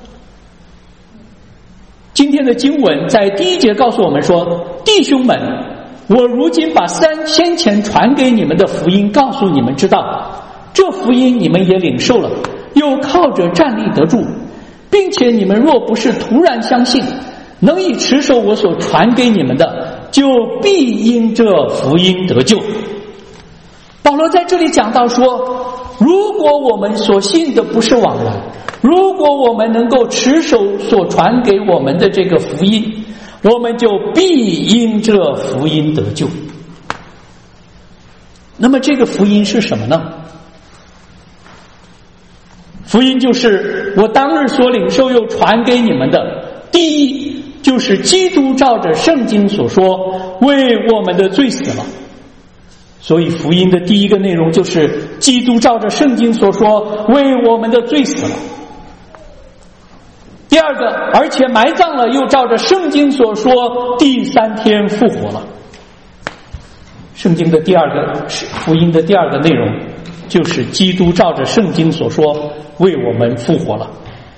今天的经文在第一节告诉我们说，弟兄们，我如今把三先前传给你们的福音告诉你们知道，这福音你们也领受了，又靠着站立得住，并且你们若不是突然相信，能以持守我所传给你们的，就必因这福音得救。保罗在这里讲到说，如果我们所信的不是枉然，如果我们能够持守所传给我们的这个福音，我们就必因这福音得救。那么这个福音是什么呢？福音就是我当日所领受又传给你们的，第一就是基督照着圣经所说为我们的罪死了。所以福音的第一个内容就是基督照着圣经所说为我们的罪死了。第二个，而且埋葬了，又照着圣经所说第三天复活了。圣经的第二个福音的第二个内容就是基督照着圣经所说为我们复活了。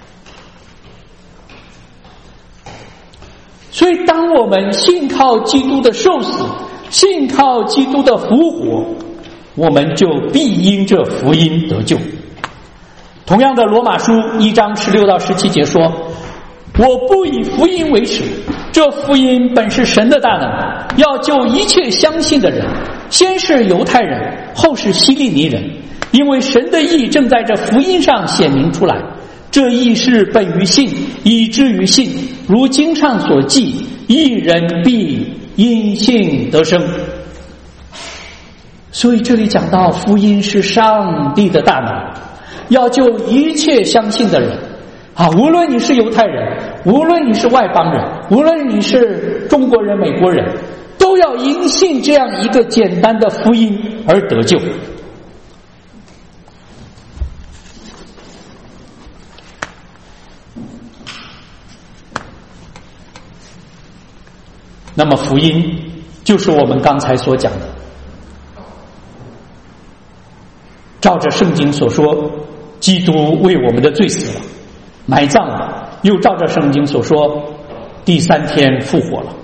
所以当我们信靠基督的受死，信靠基督的复活，我们就必因这福音得救。同样的，罗马书一章十六到十七节说，我不以福音为耻，这福音本是神的大能，要救一切相信的人，先是犹太人，后是希利尼人，因为神的义正在这福音上显明出来。这义是本于信，以至于信，如经上所记，义人必因信得生。所以这里讲到福音是上帝的大能，要救一切相信的人啊，无论你是犹太人，无论你是外邦人，无论你是中国人、美国人，都都要因信这样一个简单的福音而得救。那么福音就是我们刚才所讲的，照着圣经所说，基督为我们的罪死了，埋葬了，又照着圣经所说，第三天复活了。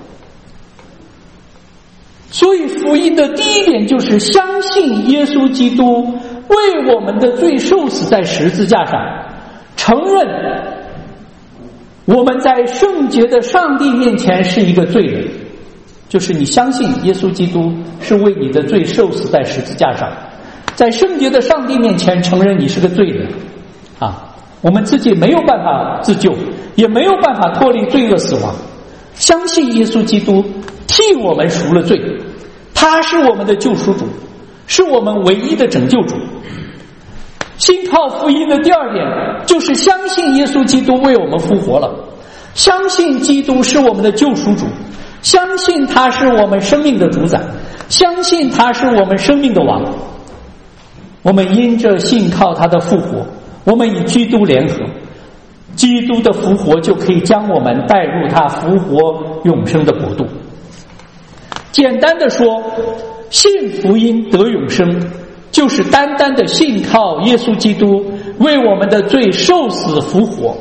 所以福音的第一点就是相信耶稣基督为我们的罪受死在十字架上，承认我们在圣洁的上帝面前是一个罪人，就是你相信耶稣基督是为你的罪受死在十字架上，在圣洁的上帝面前承认你是个罪人啊，我们自己没有办法自救，也没有办法脱离罪恶死亡，相信耶稣基督替我们赎了罪，他是我们的救赎主，是我们唯一的拯救主。信靠福音的第二点就是相信耶稣基督为我们复活了，相信基督是我们的救赎主，相信他是我们生命的主宰，相信他是我们生命的王。我们因着信靠他的复活，我们与基督联合，基督的复活就可以将我们带入他复活永生的国度。简单的说，信福音得永生，就是单单的信靠耶稣基督为我们的罪受死复活，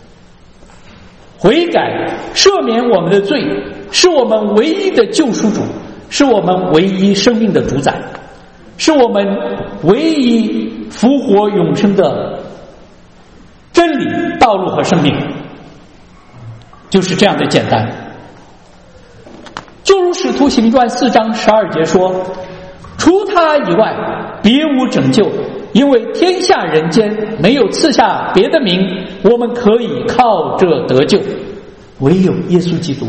悔改赦免我们的罪，是我们唯一的救赎主，是我们唯一生命的主宰，是我们唯一复活永生的真理、道路和生命，就是这样的简单。就如使徒行传四章十二节说，除他以外别无拯救，因为天下人间没有赐下别的名，我们可以靠着得救，唯有耶稣基督。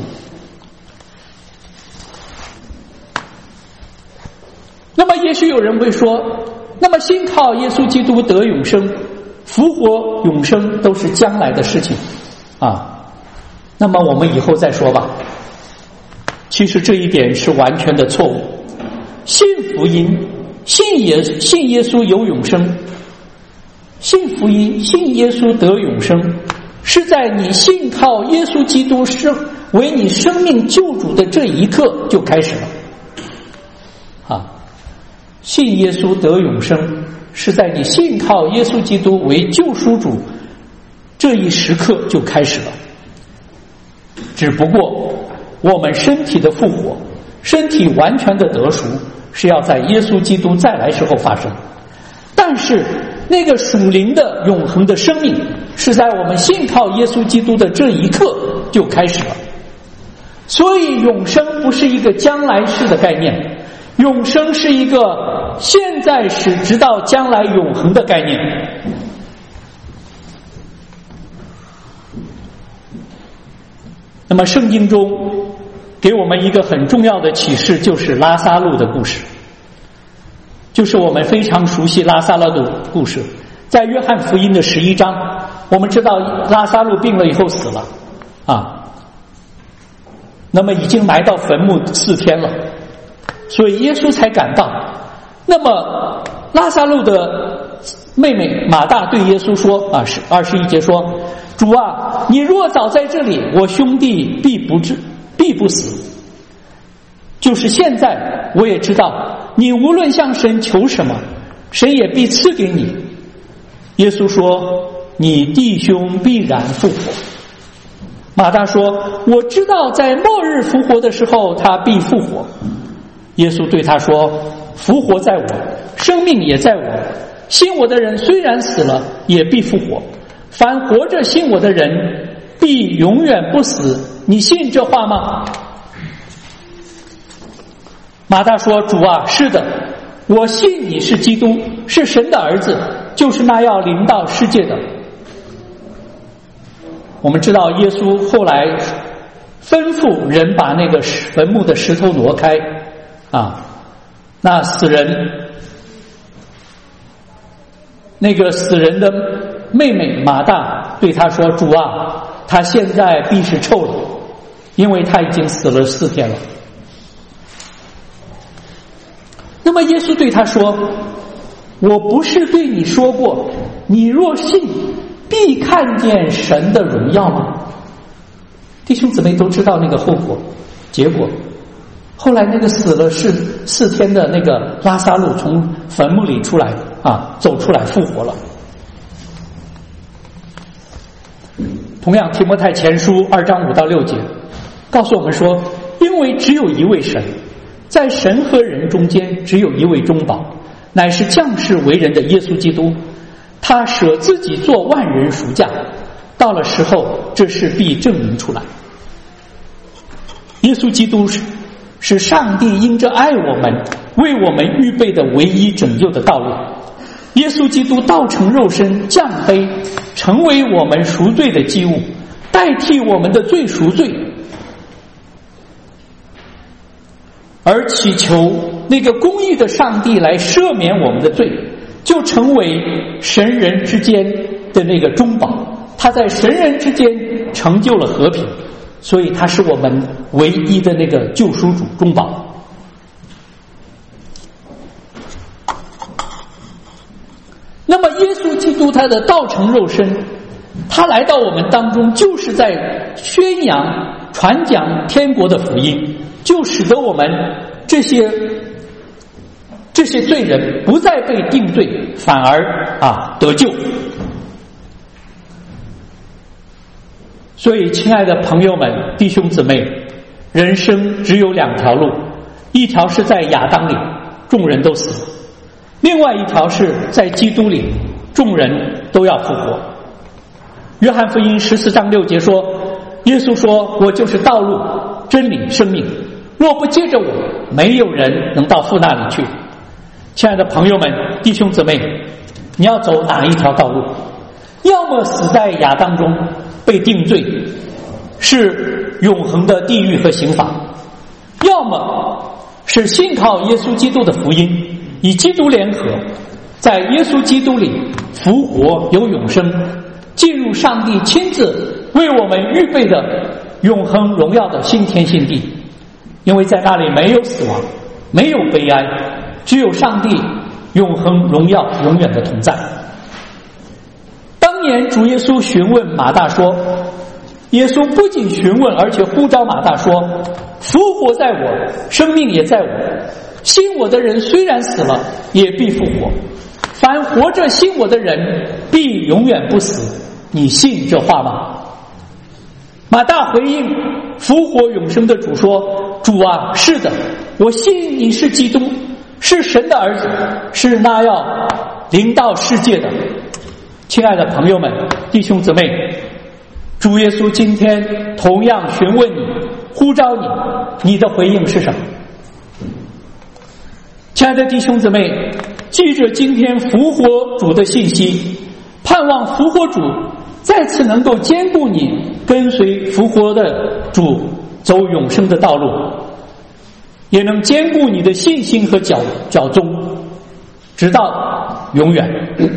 那么也许有人会说，那么信靠耶稣基督得永生，复活永生都是将来的事情啊，那么我们以后再说吧。其实这一点是完全的错误。信福音，信耶信耶稣有永生，信福音，信耶稣得永生，是在你信靠耶稣基督是为你生命救主的这一刻就开始了啊！信耶稣得永生，是在你信靠耶稣基督为救赎主这一时刻就开始了。只不过我们身体的复活，身体完全的得赎，是要在耶稣基督再来时候发生。但是那个属灵的永恒的生命，是在我们信靠耶稣基督的这一刻就开始了。所以永生不是一个将来式的概念，永生是一个现在时直到将来永恒的概念。那么圣经中给我们一个很重要的启示，就是拉撒路的故事，就是我们非常熟悉拉撒路的故事。在约翰福音的十一章，我们知道拉撒路病了以后死了啊，那么已经埋到坟墓四天了，所以耶稣才赶到。那么拉撒路的妹妹马大对耶稣说啊，二十一节说，主啊，你若早在这里，我兄弟必不至必不死。就是现在我也知道，你无论向神求什么，神也必赐给你。耶稣说，你弟兄必然复活。马大说，我知道在末日复活的时候他必复活。耶稣对他说，复活在我，生命也在我，信我的人虽然死了，也必复活。凡活着信我的人，必永远不死。你信这话吗？马大说，主啊，是的，我信你是基督，是神的儿子，就是那要临到世界的。我们知道耶稣后来吩咐人把那个坟墓的石头挪开啊，那死人那个死人的妹妹马大对他说，主啊，他现在必是臭了，因为他已经死了四天了。 那么耶稣对他说，我不是对你说过，你若信必看见神的荣耀吗？弟兄姊妹都知道那个后果结果，后来那个死了是四天的那个拉撒路从坟墓里出来啊，走出来复活了。同样提摩太前书二章五到六节告诉我们说，因为只有一位神，在神和人中间只有一位中保，乃是降世为人的耶稣基督，他舍自己做万人赎价，到了时候这事必证明出来。耶稣基督是是上帝因着爱我们为我们预备的唯一拯救的道路。耶稣基督道成肉身降卑，成为我们赎罪的祭物，代替我们的罪赎罪，而祈求那个公义的上帝来赦免我们的罪，就成为神人之间的那个中保。他在神人之间成就了和平，所以他是我们唯一的那个救赎主中保。那么耶稣基督他的道成肉身，他来到我们当中，就是在宣扬传讲天国的福音，就使得我们这些这些罪人不再被定罪，反而啊得救。所以亲爱的朋友们弟兄姊妹，人生只有两条路，一条是在亚当里众人都死，另外一条是在基督里众人都要复活。约翰福音十四章六节说，耶稣说，我就是道路真理生命，若不接着我，没有人能到父那里去。亲爱的朋友们弟兄姊妹，你要走哪一条道路？要么死在亚当中被定罪，是永恒的地狱和刑罚，要么是信靠耶稣基督的福音，与基督联合，在耶稣基督里复活有永生，进入上帝亲自为我们预备的永恒荣耀的新天新地。因为在那里没有死亡，没有悲哀，只有上帝永恒荣耀永远的同在。当年主耶稣询问马大说，耶稣不仅询问，而且呼召马大说，复活在我，生命也在我，信我的人虽然死了，也必复活，凡活着信我的人必永远不死，你信这话吗？马大回应复活永生的主说，主啊，是的，我信你是基督，是神的儿子，是那要临到世界的。亲爱的朋友们弟兄姊妹，主耶稣今天同样询问你，呼召你，你的回应是什么？亲爱的弟兄姊妹，记着今天复活主的信息，盼望复活主再次能够兼顾你跟随复活的主走永生的道路，也能兼顾你的信心和脚脚踪，直到永远。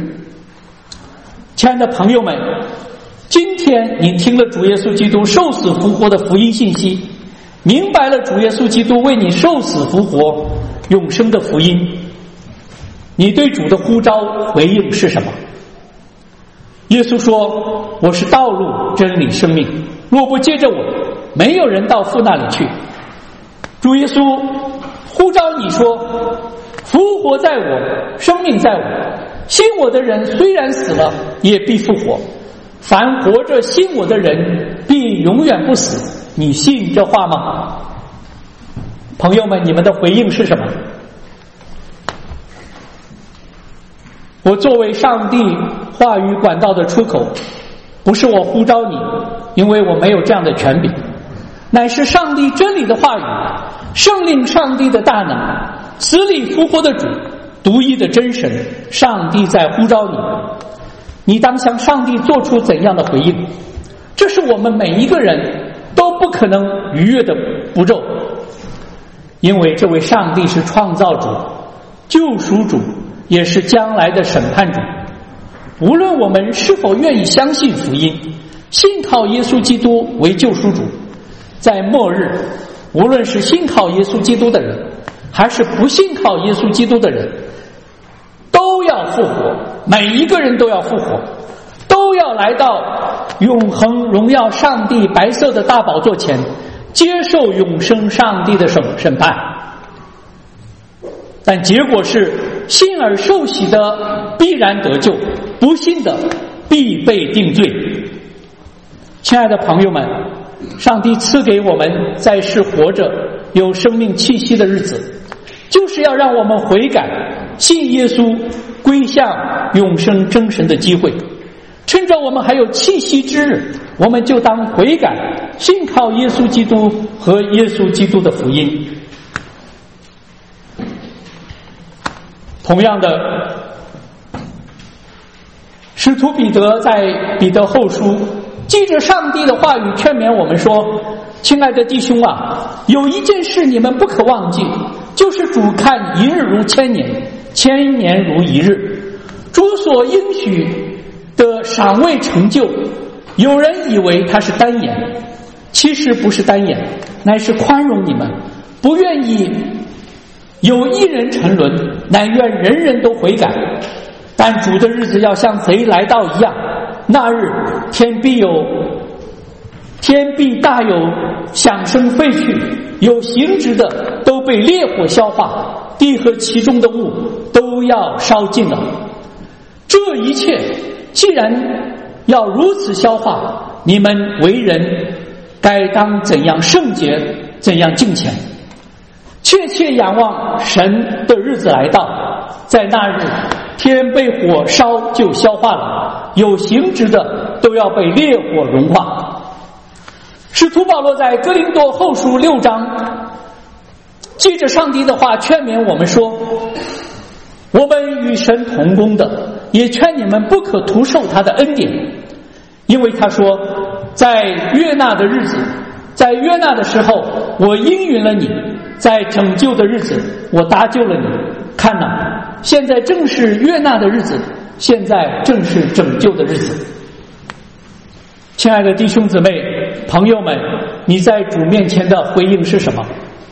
亲爱的朋友们，今天你听了主耶稣基督受死复活的福音信息，明白了主耶稣基督为你受死复活永生的福音，你对主的呼召回应是什么？耶稣说，我是道路真理生命，若不接着我，没有人到父那里去。主耶稣呼召你说，复活在我，生命在我，信我的人虽然死了，也必复活，凡活着信我的人必永远不死，你信这话吗？朋友们，你们的回应是什么？我作为上帝话语管道的出口，不是我呼召你，因为我没有这样的权柄，乃是上帝真理的话语，圣灵上帝的大能，死里复活的主，独一的真神，上帝在呼召你，你当向上帝做出怎样的回应？这是我们每一个人都不可能逾越的步骤，因为这位上帝是创造主、救赎主，也是将来的审判主。无论我们是否愿意相信福音，信靠耶稣基督为救赎主，在末日，无论是信靠耶稣基督的人， 还是不信靠耶稣基督的人，都要复活，每一个人都要复活，都要来到永恒荣耀上帝白色的大宝座前，接受永生上帝的审审判。但结果是信而受洗的必然得救，不信的必被定罪。亲爱的朋友们，上帝赐给我们在世活着有生命气息的日子，就是要让我们悔改，信耶稣，归向永生真神的机会。趁着我们还有气息之日，我们就当悔改，信靠耶稣基督和耶稣基督的福音。同样的，使徒彼得在彼得后书记着上帝的话语劝勉我们说，亲爱的弟兄啊，有一件事你们不可忘记，就是主看一日如千年，千年如一日。主所应许的尚未成就，有人以为他是单言，其实不是单言，乃是宽容你们，不愿意有一人沉沦，乃愿人人都悔改。但主的日子要像贼来到一样，那日天必有天必大有响声废去，有形质的都被烈火消化，地和其中的物都要烧尽了。这一切既然要如此消化，你们为人该当怎样圣洁，怎样敬虔，切切仰望神的日子来到，在那日天被火烧就消化了，有形质的都要被烈火融化。使徒保罗在哥林多后书六章记着上帝的话劝勉我们说，我们与神同工的，也劝你们不可徒受他的恩典，因为他说，在约纳的日子，在约纳的时候我应允了你，在拯救的日子我搭救了你。看哪，现在正是约纳的日子，现在正是拯救的日子。亲爱的弟兄姊妹朋友们，你在主面前的回应是什么？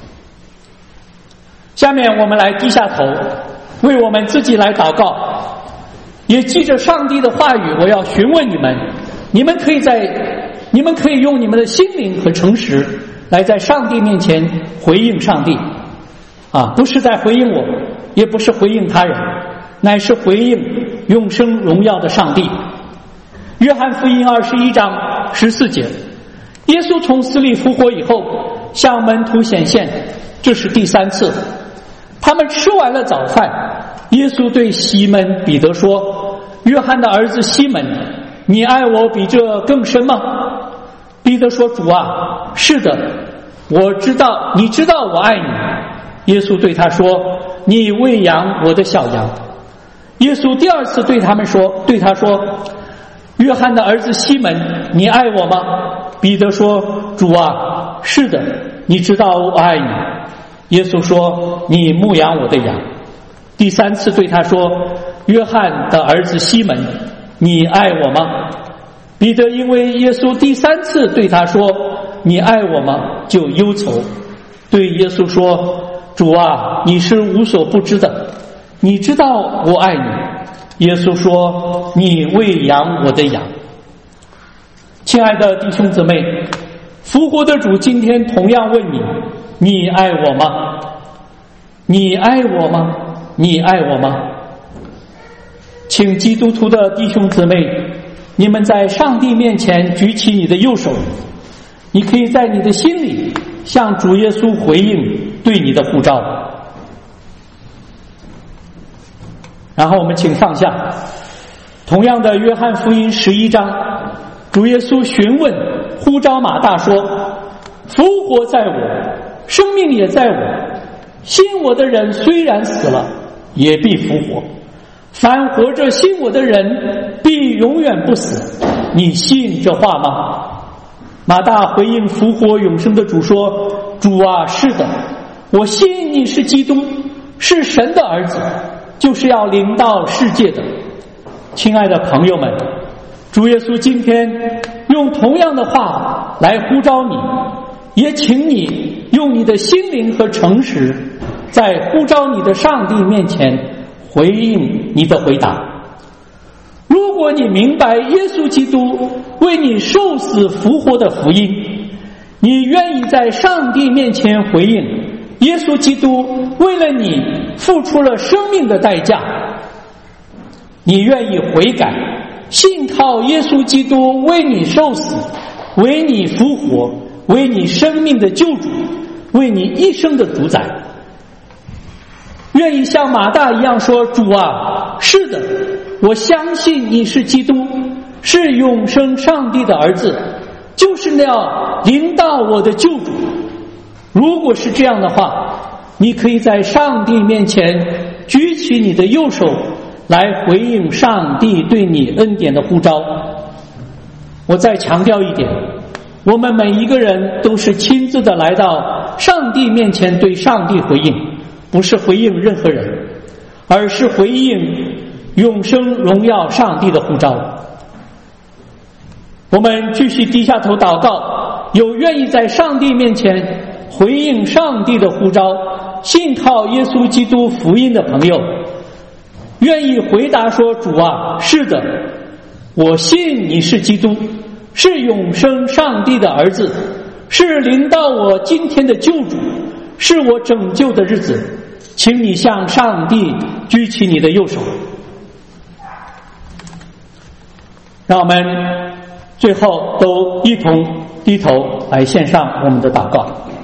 下面我们来低下头，为我们自己来祷告，也记着上帝的话语，我要询问你们，你们可以在你们可以用你们的心灵和诚实来在上帝面前回应上帝啊，不是在回应我，也不是回应他人，乃是回应永生荣耀的上帝。约翰福音二十一章十四节，耶稣从死里复活以后向门徒显现，这是第三次。他们吃完了早饭，耶稣对西门彼得说，约翰的儿子西门，你爱我比这更深吗？彼得说，主啊，是的，我知道，你知道我爱你。耶稣对他说，你喂养我的小羊。耶稣第二次对他们说，对他说，约翰的儿子西门，你爱我吗？彼得说，主啊，是的，你知道我爱你。耶稣说，你牧养我的羊。第三次对他说，约翰的儿子西门，你爱我吗？彼得因为耶稣第三次对他说，你爱我吗，就忧愁，对耶稣说，主啊，你是无所不知的，你知道我爱你。耶稣说，你喂养我的羊。亲爱的弟兄姊妹，复活的主今天同样问你，你爱我吗？你爱我吗？你爱我吗？请基督徒的弟兄姊妹，你们在上帝面前举起你的右手，你可以在你的心里向主耶稣回应对你的呼召。然后我们请放下。同样的，约翰福音十一章，主耶稣询问呼召马大说，复活在我，生命也在我，信我的人虽然死了，也必复活，凡活着信我的人必永远不死。你信这话吗？马大回应复活永生的主说，主啊，是的，我信你是基督，是神的儿子，就是要临到世界的。亲爱的朋友们，主耶稣今天用同样的话来呼召你，也请你用你的心灵和诚实在呼召你的上帝面前回应你的回答。如果你明白耶稣基督为你受死复活的福音，你愿意在上帝面前回应耶稣基督为了你付出了生命的代价，你愿意悔改，信靠耶稣基督为你受死，为你复活，为你生命的救主，为你一生的主宰，愿意像马大一样说，主啊，是的，我相信你是基督，是永生上帝的儿子，就是那样临到我的救主。如果是这样的话，你可以在上帝面前举起你的右手来回应上帝对你恩典的呼召。我再强调一点，我们每一个人都是亲自的来到上帝面前对上帝回应，不是回应任何人，而是回应永生荣耀上帝的呼召。我们继续低下头祷告，有愿意在上帝面前回应上帝的呼召，信靠耶稣基督福音的朋友，愿意回答说，主啊，是的，我信你是基督，是永生上帝的儿子，是临到我今天的救主，是我拯救的日子，请你向上帝举起你的右手。让我们最后都一同低头来献上我们的祷告。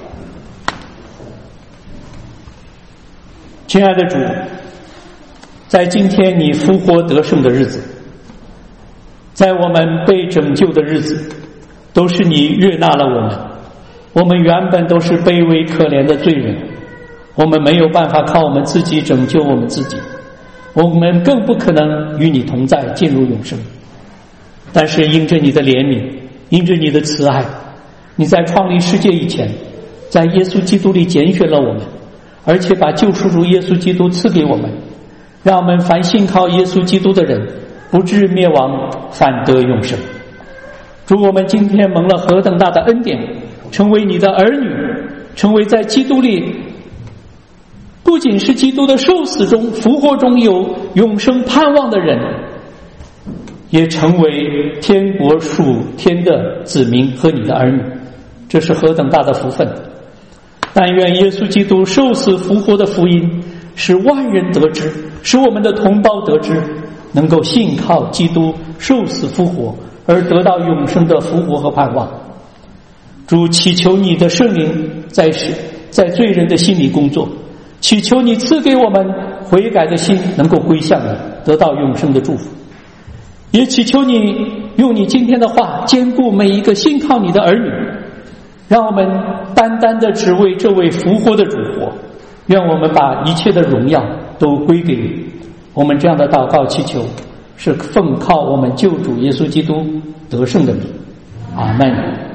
亲爱的主，在今天你复活得胜的日子，在我们被拯救的日子，都是你悦纳了我们。我们原本都是卑微可怜的罪人，我们没有办法靠我们自己拯救我们自己，我们更不可能与你同在进入永生。但是因着你的怜悯，因着你的慈爱，你在创立世界以前，在耶稣基督里拣选了我们，而且把救赎主耶稣基督赐给我们，让我们凡信靠耶稣基督的人不至灭亡，反得永生。主，我们今天蒙了何等大的恩典，成为你的儿女，成为在基督里不仅是基督的受死中复活中有永生盼望的人，也成为天国属天的子民和你的儿女，这是何等大的福分。但愿耶稣基督受死复活的福音使万人得知，使我们的同胞得知，能够信靠基督受死复活而得到永生的复活和盼望。主，祈求你的圣灵在在罪人的心里工作，祈求你赐给我们悔改的心，能够归向你，得到永生的祝福。也祈求你用你今天的话兼顾每一个信靠你的儿女，让我们单单的只为这位复活的主活，愿我们把一切的荣耀都归给你。我们这样的祷告祈求是奉靠我们救主耶稣基督得胜的名，阿们。